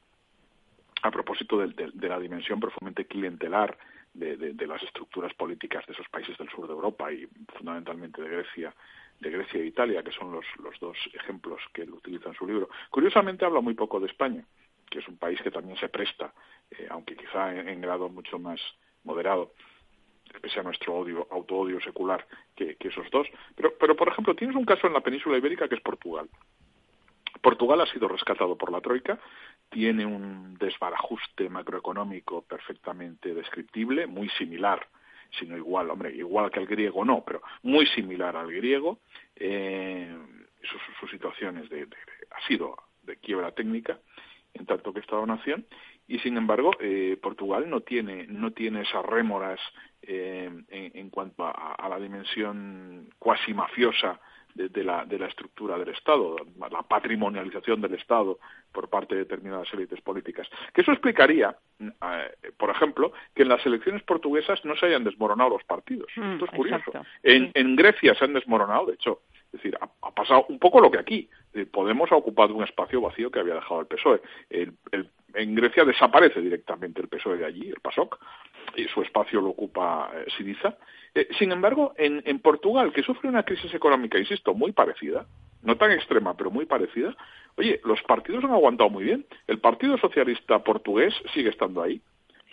a propósito de, de, de la dimensión profundamente clientelar de, de, de las estructuras políticas de esos países del sur de Europa y fundamentalmente de Grecia, de Grecia e Italia, que son los, los dos ejemplos que él utiliza en su libro. Curiosamente habla muy poco de España, que es un país que también se presta, eh, aunque quizá en, en grado mucho más moderado, pese a nuestro odio, autoodio secular, que, que esos dos. Pero, pero, por ejemplo, tienes un caso en la península ibérica que es Portugal. Portugal ha sido rescatado por la Troika, tiene un desbarajuste macroeconómico perfectamente descriptible, muy similar, sino igual, hombre, igual que al griego no, pero muy similar al griego. Eh, sus, sus situaciones de, de, de, ha sido de quiebra técnica, en tanto que Estado-nación, y sin embargo eh, Portugal no tiene no tiene esas rémoras eh, en, en cuanto a, a la dimensión cuasi mafiosa de, de la de la estructura del Estado, la patrimonialización del Estado por parte de determinadas élites políticas. Que eso explicaría, eh, por ejemplo, que en las elecciones portuguesas no se hayan desmoronado los partidos. Mm, Esto es curioso. En, sí. en Grecia se han desmoronado, de hecho, es decir, ha, ha pasado un poco lo que aquí. Podemos ha ocupado un espacio vacío que había dejado el P S O E. El, el, en Grecia desaparece directamente el P S O E de allí, el PASOK, y su espacio lo ocupa eh, Syriza. Eh, sin embargo, en, en Portugal, que sufre una crisis económica, insisto, muy parecida, no tan extrema, pero muy parecida, oye, los partidos han aguantado muy bien. El Partido Socialista Portugués sigue estando ahí.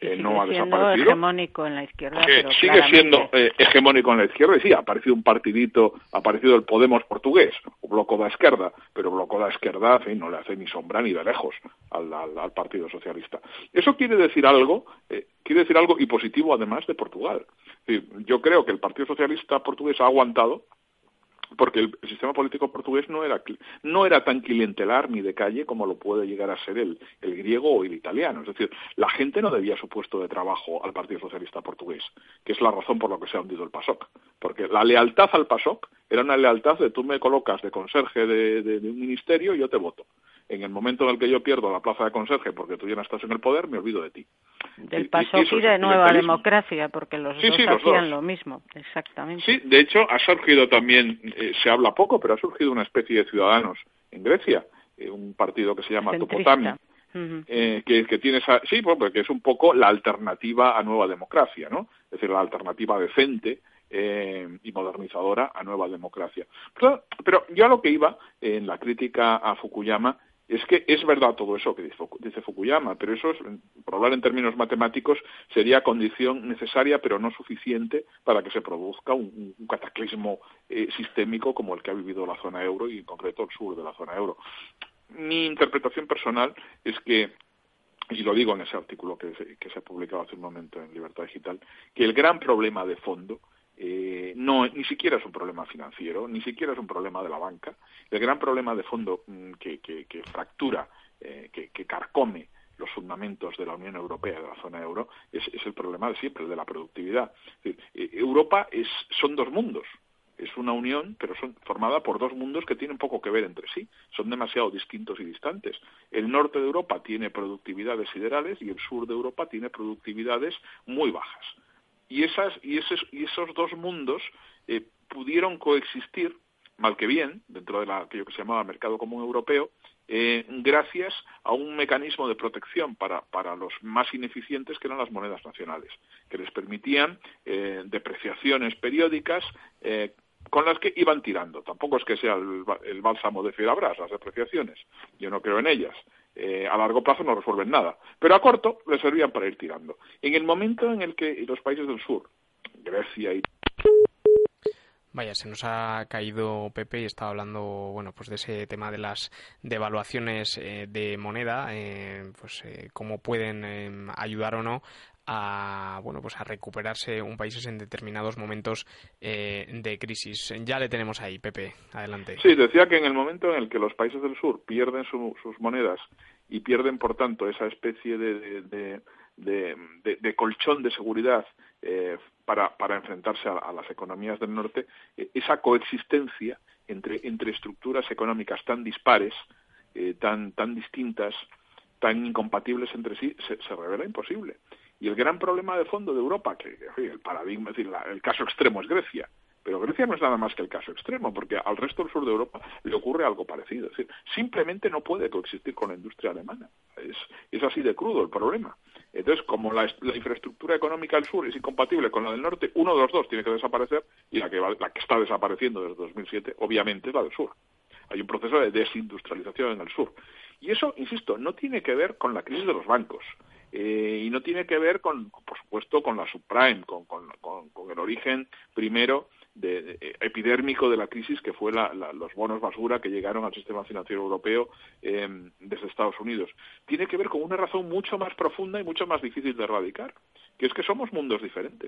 eh, sigue no ha siendo desaparecido. hegemónico en la izquierda, Eh, pero sigue claramente... siendo eh, hegemónico en la izquierda, y sí, ha aparecido un partidito, ha aparecido el Podemos portugués, o Bloco da Esquerda, pero Bloco da Esquerda, en fin, no le hace ni sombra ni de lejos al, al, al Partido Socialista. Eso quiere decir algo, eh, quiere decir algo y positivo además de Portugal. Es decir, yo creo que el Partido Socialista portugués ha aguantado porque el, el sistema político portugués no era no era tan clientelar ni de calle como lo puede llegar a ser el, el griego o el italiano. Es decir, la gente no debía su puesto de trabajo al Partido Socialista portugués, que es la razón por la que se ha hundido el PASOK. Porque la lealtad al PASOK era una lealtad de tú me colocas de conserje de, de, de un ministerio y yo te voto. En el momento en el que yo pierdo la plaza de conserje porque tú ya no estás en el poder, me olvido de ti. Del PASOK y, y de Nueva Democracia, porque los sí, dos sí, los hacían dos. lo mismo, exactamente. Sí, de hecho ha surgido también, eh, se habla poco, pero ha surgido una especie de Ciudadanos en Grecia, eh, un partido que se llama Topotami, uh-huh. eh, que, que tiene esa, sí, pues, porque es un poco la alternativa a Nueva Democracia, ¿no? Es decir, la alternativa decente eh, y modernizadora a Nueva Democracia. Pero, pero yo a lo que iba eh, en la crítica a Fukuyama es que es verdad todo eso que dice Fukuyama, pero eso, es, por hablar en términos matemáticos, sería condición necesaria pero no suficiente para que se produzca un, un cataclismo eh, sistémico como el que ha vivido la zona euro y en concreto el sur de la zona euro. Mi interpretación personal es que, y lo digo en ese artículo que se, que se ha publicado hace un momento en Libertad Digital, que el gran problema de fondo Eh, no, ni siquiera es un problema financiero, ni siquiera es un problema de la banca. El gran problema de fondo mmm, que, que, que fractura, eh, que, que carcome los fundamentos de la Unión Europea, de la zona euro, es, es el problema de siempre, el de la productividad. Es decir, eh, Europa es, son dos mundos. Es una unión, pero son formada por dos mundos que tienen poco que ver entre sí. Son demasiado distintos y distantes. El norte de Europa tiene productividades siderales y el sur de Europa tiene productividades muy bajas. Y, esas, y, esos, y esos dos mundos eh, pudieron coexistir, mal que bien, dentro de la, aquello que se llamaba Mercado Común Europeo, eh, gracias a un mecanismo de protección para, para los más ineficientes, que eran las monedas nacionales, que les permitían eh, depreciaciones periódicas eh, con las que iban tirando. Tampoco es que sea el, el bálsamo de Fierabras, las depreciaciones. Yo no creo en ellas. Eh, a largo plazo no resuelven nada, pero a corto les servían para ir tirando. En el momento en el que los países del sur, Grecia y... Vaya, se nos ha caído Pepe y estaba hablando, bueno, pues de ese tema de las devaluaciones eh, de moneda, eh, pues eh, cómo pueden eh, ayudar o no a, bueno, pues a recuperarse un país en determinados momentos eh, de crisis. Ya le tenemos ahí, Pepe, adelante. Sí, decía que en el momento en el que los países del sur pierden su, sus monedas y pierden, por tanto, esa especie de, de, de, de, de, de colchón de seguridad eh, para, para enfrentarse a, a las economías del norte, eh, esa coexistencia entre, entre estructuras económicas tan dispares, eh, tan, tan distintas, tan incompatibles entre sí, se, se revela imposible. Y el gran problema de fondo de Europa, que el paradigma, es decir, la, el caso extremo es Grecia, pero Grecia no es nada más que el caso extremo, porque al resto del sur de Europa le ocurre algo parecido. Es decir, simplemente no puede coexistir con la industria alemana. Es, es así de crudo el problema. Entonces, como la, la infraestructura económica del sur es incompatible con la del norte, uno de los dos tiene que desaparecer, y la que, va, la que está desapareciendo desde dos mil siete, obviamente, es la del sur. Hay un proceso de desindustrialización en el sur. Y eso, insisto, no tiene que ver con la crisis de los bancos. Eh, y no tiene que ver, con, por supuesto, con la subprime, con, con, con, con el origen primero de, de, epidérmico de la crisis, que fue la, la, los bonos basura que llegaron al sistema financiero europeo eh, desde Estados Unidos. Tiene que ver con una razón mucho más profunda y mucho más difícil de erradicar, que es que somos mundos diferentes.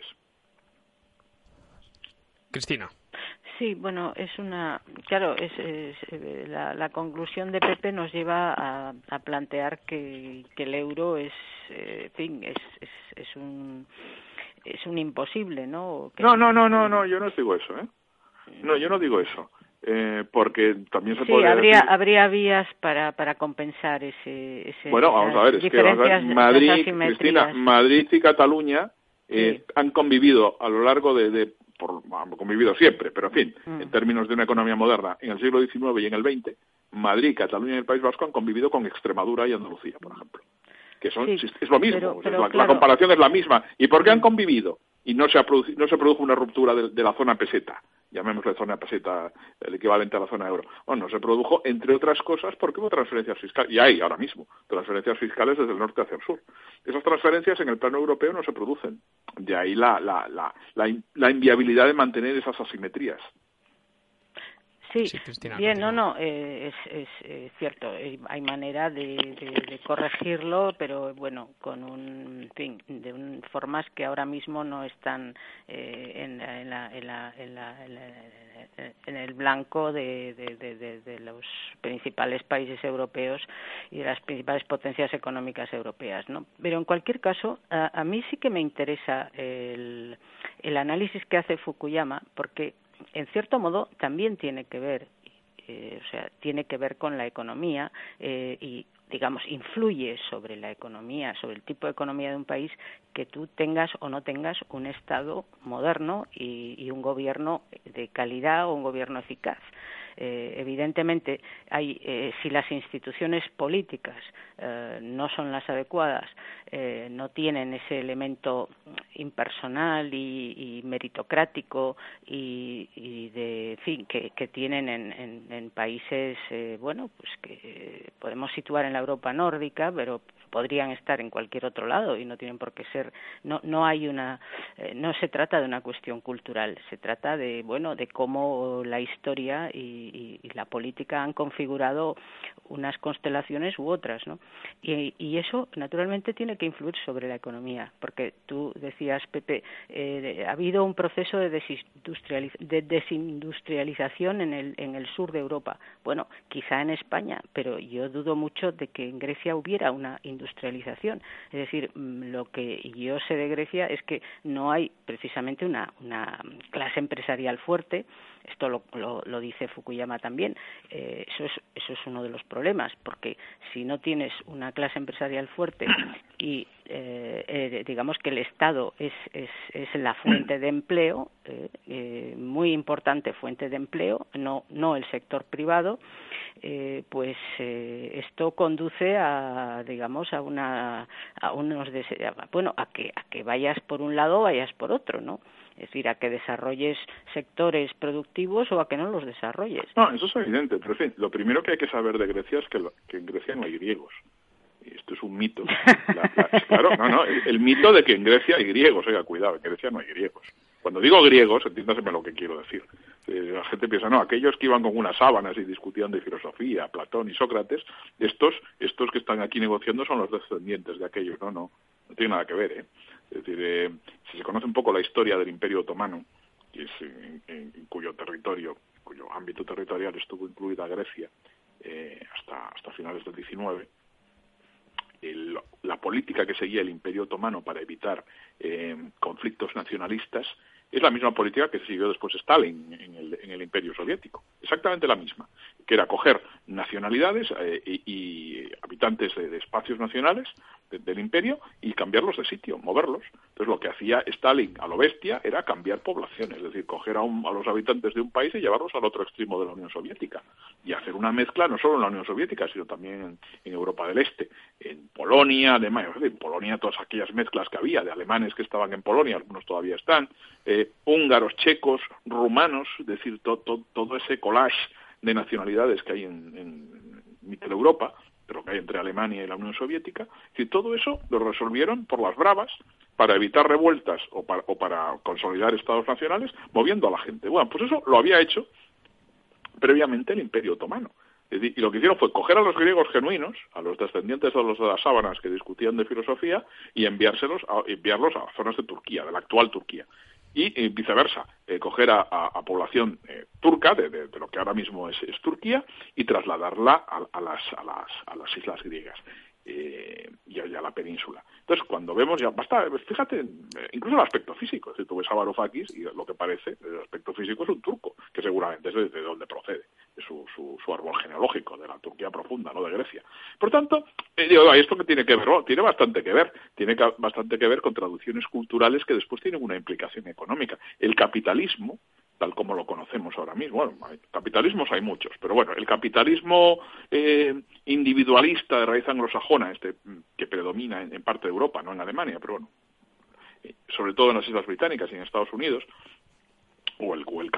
Cristina. Sí, bueno, es una, claro, es, es la, la conclusión de Pepe nos lleva a, a plantear que, que el euro es, eh, en fin, es, es, es un es un imposible, ¿no? Que no, no, no, no, no, yo no digo eso, ¿eh? No, yo no digo eso, eh, porque también se sí, podría habría decir... habría vías para para compensar ese, ese bueno, vamos a ver, es que vamos a ver, Madrid, Cristina, Madrid y Cataluña eh, sí. han convivido a lo largo de, de por han convivido siempre, pero en fin, mm. en términos de una economía moderna, en el siglo diecinueve y en el veinte, Madrid, Cataluña y el País Vasco han convivido con Extremadura y Andalucía, por ejemplo. Que son, sí, es lo mismo, pero, pero, la, claro. la comparación es la misma. ¿Y por qué han convivido? y no se, ha producido, no se produjo una ruptura de, de la zona peseta, llamémosle zona peseta, el equivalente a la zona euro. Bueno, se produjo, entre otras cosas, porque hubo transferencias fiscales, y hay ahora mismo transferencias fiscales desde el norte hacia el sur. Esas transferencias en el plano europeo no se producen. De ahí la, la, la, la, la inviabilidad de mantener esas asimetrías. Sí, sí bien, no, no, eh, es, es eh, cierto, eh, hay manera de, de, de corregirlo, pero bueno, con un, en fin, de un, formas que ahora mismo no están eh, en, en, la, en, la, en, la, en, la, en el blanco de, de, de, de, de los principales países europeos y de las principales potencias económicas europeas, ¿no? Pero en cualquier caso, a, a mí sí que me interesa el, el análisis que hace Fukuyama, porque en cierto modo también tiene que ver, eh, o sea, tiene que ver con la economía eh, y, digamos, influye sobre la economía, sobre el tipo de economía de un país, que tú tengas o no tengas un Estado moderno y, y un gobierno de calidad o un gobierno eficaz. Eh, evidentemente, hay, eh, si las instituciones políticas eh, no son las adecuadas, eh, no tienen ese elemento impersonal y, y meritocrático y, y de, en fin, que, que tienen en, en, en países, eh, bueno, pues que podemos situar en la Europa nórdica, pero podrían estar en cualquier otro lado y no tienen por qué ser, no no hay una, eh, no se trata de una cuestión cultural, se trata de, bueno, de cómo la historia y, y, y la política han configurado unas constelaciones u otras, ¿no? Y, y eso naturalmente tiene que influir sobre la economía, porque tú decías, Pepe, eh, ha habido un proceso de, desindustrializ de desindustrialización en el en el sur de Europa. Bueno, quizá en España, pero yo dudo mucho de que en Grecia hubiera una industrialización. Es decir, lo que yo sé de Grecia es que no hay precisamente una, una clase empresarial fuerte. Esto lo, lo, lo dice Fukuyama también. Eh, eso es, eso es uno de los problemas, porque si no tienes una clase empresarial fuerte y eh, eh, digamos que el Estado es, es, es la fuente de empleo, eh, eh, muy importante fuente de empleo, no, no el sector privado, eh, pues eh, esto conduce a, digamos, a una, a unos, bueno, a que, a que vayas por un lado o vayas por otro, ¿no? Es decir, a que desarrolles sectores productivos o a que no los desarrolles. No, eso es evidente, pero en fin, lo primero que hay que saber de Grecia es que, lo, que en Grecia no hay griegos. Y esto es un mito. La, la, claro, no, no, el, el mito de que en Grecia hay griegos. Oiga, cuidado, en Grecia no hay griegos. Cuando digo griegos, entiéndaseme lo que quiero decir. Eh, la gente piensa, no, aquellos que iban con unas sábanas y discutían de filosofía, Platón y Sócrates, estos, estos que están aquí negociando son los descendientes de aquellos. No, no, no tiene nada que ver, ¿eh? Es decir, eh, si se conoce un poco la historia del Imperio Otomano, que es en, en, en cuyo territorio, cuyo ámbito territorial estuvo incluida Grecia eh, hasta, hasta finales del diecinueve, el, la política que seguía el Imperio Otomano para evitar eh, conflictos nacionalistas es la misma política que siguió después Stalin en el, en el Imperio Soviético, exactamente la misma, que era coger nacionalidades eh, y, y habitantes de, de espacios nacionales de, del imperio y cambiarlos de sitio, moverlos. Entonces lo que hacía Stalin a lo bestia era cambiar poblaciones, es decir, coger a, un, a los habitantes de un país y llevarlos al otro extremo de la Unión Soviética y hacer una mezcla no solo en la Unión Soviética, sino también en, en Europa del Este, en Polonia, Alemania, es decir, en Polonia todas aquellas mezclas que había de alemanes que estaban en Polonia, algunos todavía están, eh, húngaros, checos, rumanos, es decir, to, to, todo ese collage de nacionalidades que hay en, en Mitteleuropa, pero que hay entre Alemania y la Unión Soviética, y todo eso lo resolvieron por las bravas para evitar revueltas o para, o para consolidar estados nacionales, moviendo a la gente. Bueno, pues eso lo había hecho previamente el Imperio Otomano. Es decir, y lo que hicieron fue coger a los griegos genuinos, a los descendientes de los de las sábanas que discutían de filosofía, y enviárselos a, enviarlos a zonas de Turquía, de la actual Turquía. Y eh, viceversa, eh, coger a, a, a población eh, turca, de, de, de lo que ahora mismo es, es Turquía, y trasladarla a, a, las, a, las, a las islas griegas eh, y, a, y a la península. Entonces, cuando vemos ya, basta, fíjate, incluso el aspecto físico, es decir, tú ves a Varoufakis y lo que parece, el aspecto físico es un turco, que seguramente es de, de donde procede, de su, su, su árbol genealógico, de la Turquía profunda, no de Grecia. Por tanto, eh, digo, ¿esto qué tiene que ver? Bueno, tiene bastante que ver, tiene que, bastante que ver con traducciones culturales que después tienen una implicación económica. El capitalismo, tal como lo conocemos ahora mismo, bueno, hay, capitalismos hay muchos, pero bueno, el capitalismo eh, individualista de raíz anglosajona, este que predomina en, en parte de Europa, no en Alemania, pero bueno, sobre todo en las Islas Británicas y en Estados Unidos, o el, o el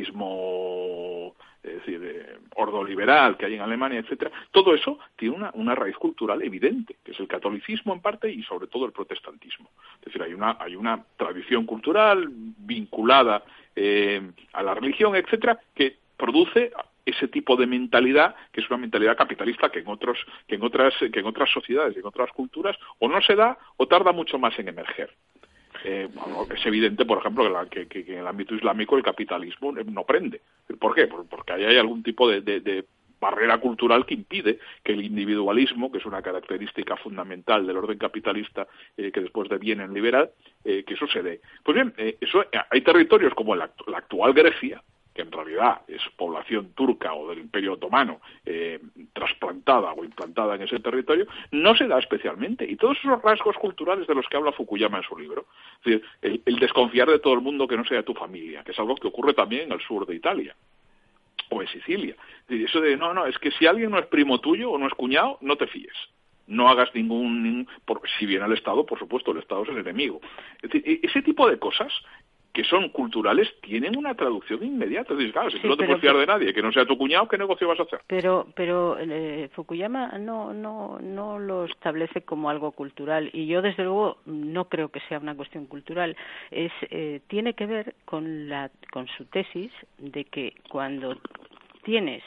capitalismo, es decir, eh, ordoliberal que hay en Alemania, etcétera, todo eso tiene una, una raíz cultural evidente, que es el catolicismo en parte y sobre todo el protestantismo. Es decir, hay una, hay una tradición cultural vinculada eh, a la religión, etcétera, que produce ese tipo de mentalidad, que es una mentalidad capitalista que en otros, que en otras, que en otras sociedades y en otras culturas o no se da o tarda mucho más en emerger. Eh, bueno, es evidente, por ejemplo, que, la, que, que, que en el ámbito islámico el capitalismo no prende. ¿Por qué? Porque ahí hay algún tipo de, de, de barrera cultural que impide que el individualismo, que es una característica fundamental del orden capitalista eh, que después deviene en liberal, eh, que eso se dé. Pues bien, eh, eso, hay territorios como la, la actual Grecia, que en realidad es población turca o del Imperio Otomano eh, trasplantada o implantada en ese territorio, no se da especialmente. Y todos esos rasgos culturales de los que habla Fukuyama en su libro, es decir, el, el desconfiar de todo el mundo que no sea tu familia, que es algo que ocurre también en el sur de Italia o en Sicilia. Es decir, eso de, no, no, es que si alguien no es primo tuyo o no es cuñado, no te fíes. No hagas ningún, ningún por, si viene al Estado, por supuesto, el Estado es el enemigo. Es decir, ese tipo de cosas que son culturales, tienen una traducción inmediata. Es decir, claro, si sí, tú no te puedes fiar de nadie, que no sea tu cuñado, ¿qué negocio vas a hacer? Pero pero eh, Fukuyama no, no, no lo establece como algo cultural, y yo desde luego no creo que sea una cuestión cultural. Es eh, tiene que ver con, la, con su tesis de que cuando tienes,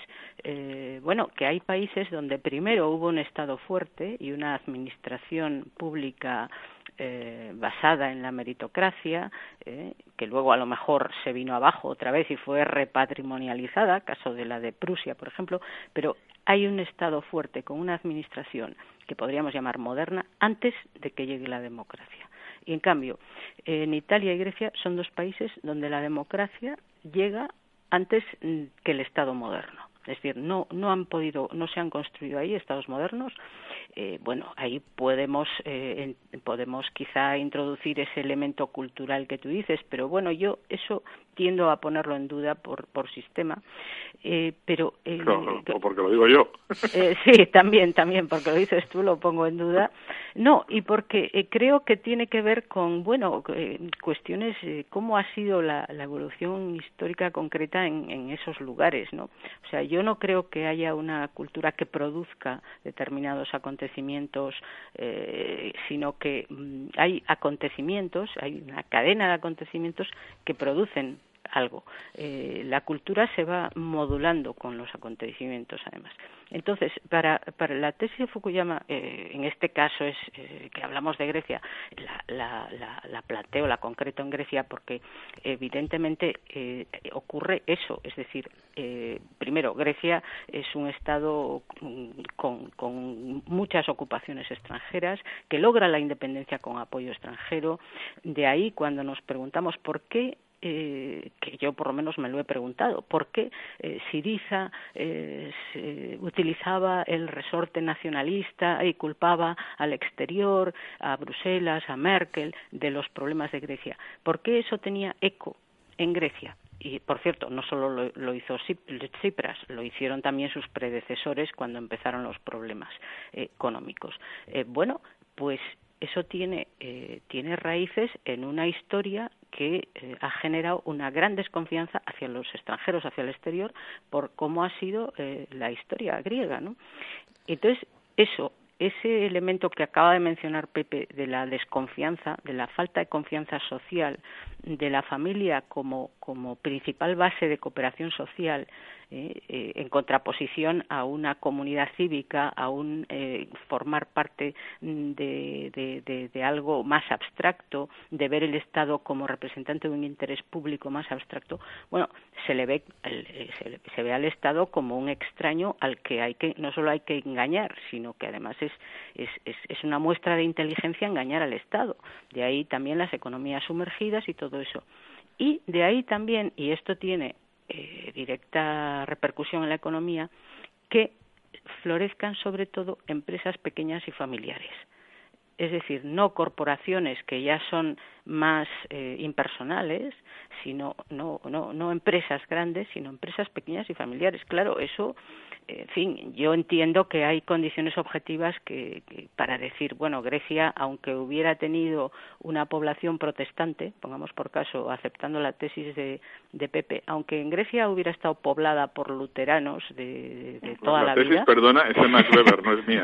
eh, bueno, que hay países donde primero hubo un Estado fuerte y una administración pública Eh, basada en la meritocracia, eh, que luego a lo mejor se vino abajo otra vez y fue repatrimonializada, caso de la de Prusia, por ejemplo, pero hay un Estado fuerte con una administración que podríamos llamar moderna antes de que llegue la democracia. Y en cambio, eh, en Italia y Grecia son dos países donde la democracia llega antes que el Estado moderno. Es decir, no no han podido, no se han construido ahí estados modernos. Eh, bueno, ahí podemos eh, en, podemos quizá introducir ese elemento cultural que tú dices, pero bueno, yo eso tiendo a ponerlo en duda por por sistema. Eh, pero eh, no, no, no, porque lo digo yo. Eh, sí, también, también, porque lo dices tú, lo pongo en duda. No, y porque eh, creo que tiene que ver con, bueno, eh, cuestiones, eh, cómo ha sido la, la evolución histórica concreta en, en esos lugares, ¿no? O sea, yo no creo que haya una cultura que produzca determinados acontecimientos, eh, sino que mm, hay acontecimientos, hay una cadena de acontecimientos que producen algo. Eh, la cultura se va modulando con los acontecimientos, además. Entonces, para, para la tesis de Fukuyama, eh, en este caso es eh, que hablamos de Grecia, la, la, la, la planteo, la concreto en Grecia, porque evidentemente eh, ocurre eso, es decir, eh, primero, Grecia es un estado con, con muchas ocupaciones extranjeras, que logra la independencia con apoyo extranjero. De ahí, cuando nos preguntamos por qué, Eh, que yo por lo menos me lo he preguntado, ¿por qué eh, Syriza eh, se utilizaba el resorte nacionalista y culpaba al exterior, a Bruselas, a Merkel, de los problemas de Grecia? ¿Por qué eso tenía eco en Grecia? Y, por cierto, no solo lo, lo hizo Tsipras, lo hicieron también sus predecesores cuando empezaron los problemas eh, económicos. Eh, bueno, pues eso tiene, eh, tiene raíces en una historia que eh, ha generado una gran desconfianza hacia los extranjeros, hacia el exterior, por cómo ha sido eh, la historia griega, ¿no? Entonces, eso, ese elemento que acaba de mencionar Pepe, de la desconfianza, de la falta de confianza social, de la familia como, como principal base de cooperación social, eh, eh, en contraposición a una comunidad cívica, a un eh, formar parte de, de, de, de algo más abstracto, de ver el Estado como representante de un interés público más abstracto. Bueno, se le ve se, le, se ve al Estado como un extraño al que hay que no solo hay que engañar, sino que además es es, es, es una muestra de inteligencia engañar al Estado. De ahí también las economías sumergidas y todo eso. Y de ahí también, y esto tiene eh, directa repercusión en la economía, que florezcan sobre todo empresas pequeñas y familiares. es decir, no corporaciones que ya son más eh, impersonales, sino no, no, no empresas grandes, sino empresas pequeñas y familiares. Claro, eso, en fin, yo entiendo que hay condiciones objetivas que, que para decir, bueno, Grecia, aunque hubiera tenido una población protestante, pongamos por caso, aceptando la tesis de, de Pepe, aunque en Grecia hubiera estado poblada por luteranos de, de, de toda la, la tesis, vida. Perdona, es de Max Weber, no es mía,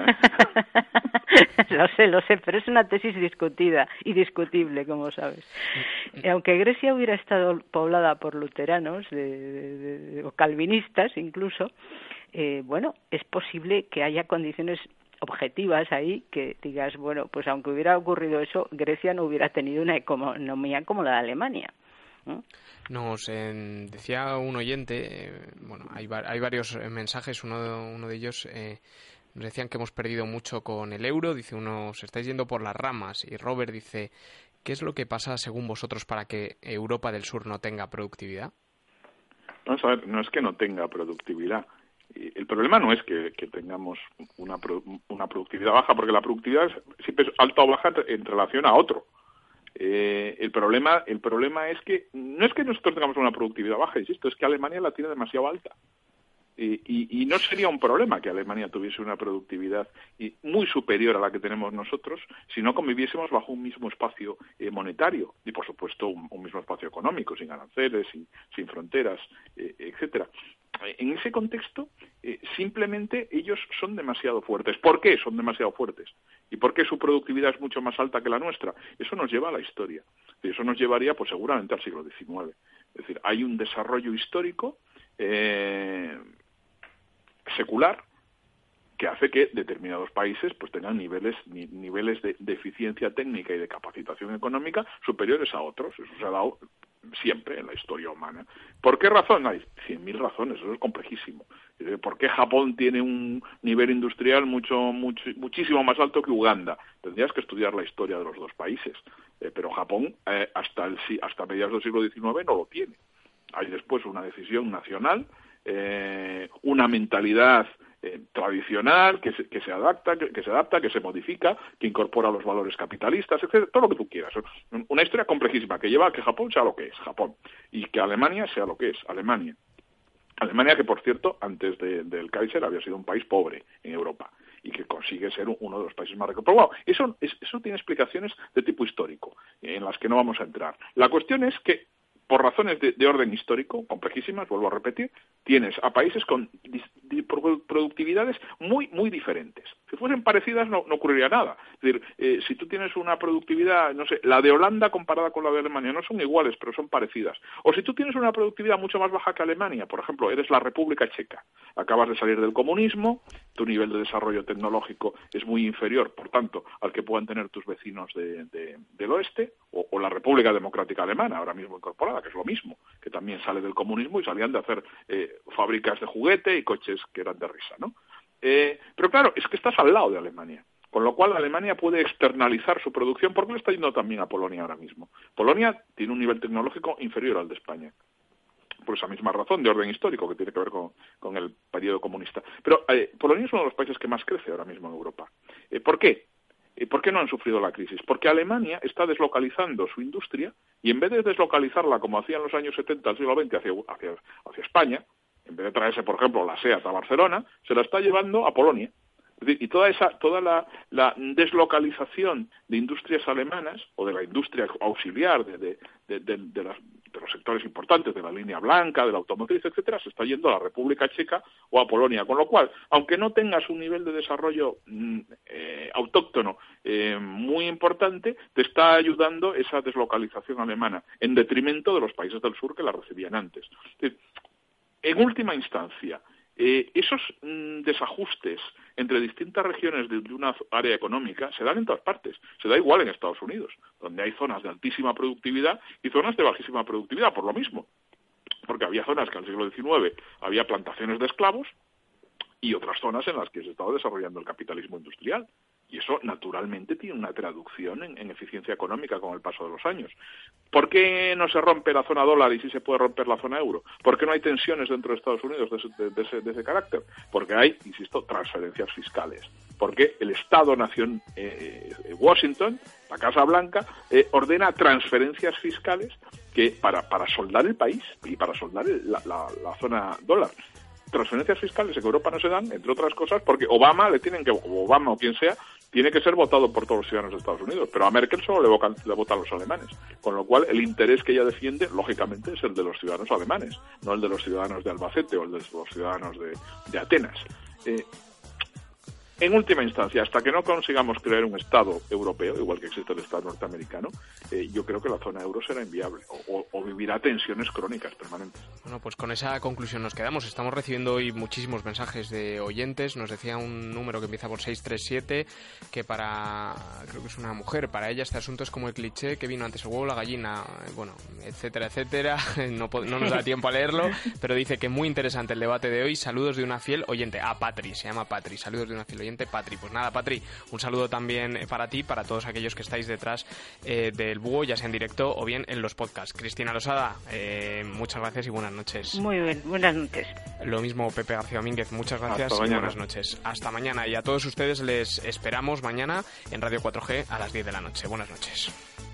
¿eh? Lo sé, lo sé, pero es una tesis discutida y discutible, como sabes. Aunque Grecia hubiera estado poblada por luteranos de, de, de, o calvinistas incluso, eh, bueno, es posible que haya condiciones objetivas ahí que digas, bueno, pues aunque hubiera ocurrido eso, Grecia no hubiera tenido una economía como la de Alemania. ¿No? Nos eh, decía un oyente, eh, bueno, hay, hay varios mensajes, uno, uno de ellos eh, nos decían que hemos perdido mucho con el euro, dice uno, se estáis yendo por las ramas, y Robert dice, ¿qué es lo que pasa según vosotros para que Europa del Sur no tenga productividad? Vamos a ver, no es que no tenga productividad. El problema no es que, que tengamos una, una productividad baja, porque la productividad siempre es alta o baja en relación a otro. Eh, el problema el problema es que no es que nosotros tengamos una productividad baja, insisto, es que Alemania la tiene demasiado alta. Y, y, y no sería un problema que Alemania tuviese una productividad muy superior a la que tenemos nosotros si no conviviésemos bajo un mismo espacio eh, monetario y, por supuesto, un, un mismo espacio económico, sin aranceles, sin, sin fronteras, eh, etcétera. En ese contexto, eh, simplemente ellos son demasiado fuertes. ¿Por qué son demasiado fuertes? ¿Y por qué su productividad es mucho más alta que la nuestra? Eso nos lleva a la historia. Eso nos llevaría, pues, seguramente al siglo diecinueve. Es decir, hay un desarrollo histórico eh, secular que hace que determinados países pues tengan niveles ni, niveles de, de eficiencia técnica y de capacitación económica superiores a otros. Eso se ha dado siempre en la historia humana. ¿Por qué razón? Hay cien mil razones, eso es complejísimo. ¿Por qué Japón tiene un nivel industrial mucho, mucho muchísimo más alto que Uganda? Tendrías que estudiar la historia de los dos países. Eh, pero Japón eh, hasta el hasta mediados del siglo diecinueve no lo tiene. Hay después una decisión nacional, eh, una mentalidad eh, tradicional que se, que se adapta, que, que se adapta, que se modifica, que incorpora los valores capitalistas, etcétera, todo lo que tú quieras. Una historia complejísima que lleva a que Japón sea lo que es, Japón, y que Alemania sea lo que es, Alemania. Alemania, que por cierto, antes de, del Kaiser había sido un país pobre en Europa y que consigue ser uno de los países más ricos. Pero bueno, eso, eso tiene explicaciones de tipo histórico, en las que no vamos a entrar. La cuestión es que, por razones de, de orden histórico, complejísimas, vuelvo a repetir, tienes a países con dis, di, productividades muy, muy diferentes. Si fuesen parecidas no, no ocurriría nada. Es decir, eh, si tú tienes una productividad, no sé, la de Holanda comparada con la de Alemania, no son iguales, pero son parecidas. O si tú tienes una productividad mucho más baja que Alemania, por ejemplo, eres la República Checa, acabas de salir del comunismo, tu nivel de desarrollo tecnológico es muy inferior, por tanto, al que puedan tener tus vecinos de, de, del oeste, o, o la República Democrática Alemana, ahora mismo incorporada, que es lo mismo, que también sale del comunismo y salían de hacer eh, fábricas de juguete y coches que eran de risa, ¿no? Eh, pero claro, es que estás al lado de Alemania, con lo cual Alemania puede externalizar su producción, porque le está yendo también a Polonia ahora mismo. Polonia tiene un nivel tecnológico inferior al de España, por esa misma razón de orden histórico que tiene que ver con, con el periodo comunista. Pero eh, Polonia es uno de los países que más crece ahora mismo en Europa. Eh, ¿Por qué? ¿Por qué no han sufrido la crisis? Porque Alemania está deslocalizando su industria y en vez de deslocalizarla como hacía en los años setenta del siglo veinte hacia, hacia, hacia España, en vez de traerse, por ejemplo, la SEAT a Barcelona, se la está llevando a Polonia. Es decir, y toda esa toda la, la deslocalización de industrias alemanas o de la industria auxiliar de, de, de, de, de, las, de los sectores importantes de la línea blanca, de la automotriz, etcétera, se está yendo a la República Checa o a Polonia. Con lo cual, aunque no tengas un nivel de desarrollo eh, autóctono eh, muy importante, te está ayudando esa deslocalización alemana en detrimento de los países del sur que la recibían antes. Es decir, en última instancia, Eh, esos mm, desajustes entre distintas regiones de, de una área económica se dan en todas partes. Se da igual en Estados Unidos, donde hay zonas de altísima productividad y zonas de bajísima productividad, por lo mismo. Porque había zonas que en el siglo diecinueve había plantaciones de esclavos y otras zonas en las que se estaba desarrollando el capitalismo industrial. Y eso, naturalmente, tiene una traducción en, en eficiencia económica con el paso de los años. ¿Por qué no se rompe la zona dólar y sí se puede romper la zona euro? ¿Por qué no hay tensiones dentro de Estados Unidos de, de, de, ese, de ese carácter? Porque hay, insisto, transferencias fiscales. Porque el Estado-Nación eh, Washington, la Casa Blanca, eh, ordena transferencias fiscales que para, para soldar el país y para soldar el, la, la, la zona dólar. Transferencias fiscales en Europa no se dan, entre otras cosas, porque Obama le tienen que, Obama o quien sea, tiene que ser votado por todos los ciudadanos de Estados Unidos, pero a Merkel solo le, vocan, le votan los alemanes, con lo cual el interés que ella defiende, lógicamente, es el de los ciudadanos alemanes, no el de los ciudadanos de Albacete o el de los ciudadanos de, de Atenas. Eh, En última instancia, hasta que no consigamos crear un Estado europeo, igual que existe el Estado norteamericano, eh, yo creo que la zona euro será inviable o, o vivirá tensiones crónicas permanentes. Bueno, pues con esa conclusión nos quedamos. Estamos recibiendo hoy muchísimos mensajes de oyentes. Nos decía un número que empieza por seis tres siete que para, creo que es una mujer, para ella este asunto es como el cliché que vino antes el huevo, la gallina, bueno, etcétera, etcétera. No, no nos da tiempo a leerlo, pero dice que muy interesante el debate de hoy. Saludos de una fiel oyente. A Patri, se llama Patri. Saludos de una fiel oyente. Patri. Pues nada, Patri, un saludo también para ti, para todos aquellos que estáis detrás eh, del búho, ya sea en directo o bien en los podcasts. Cristina Losada, eh, muchas gracias y buenas noches. Muy bien, buenas noches. Lo mismo Pepe García Domínguez, muchas gracias y buenas noches. Hasta mañana, y a todos ustedes les esperamos mañana en Radio cuatro G a las diez de la noche. Buenas noches.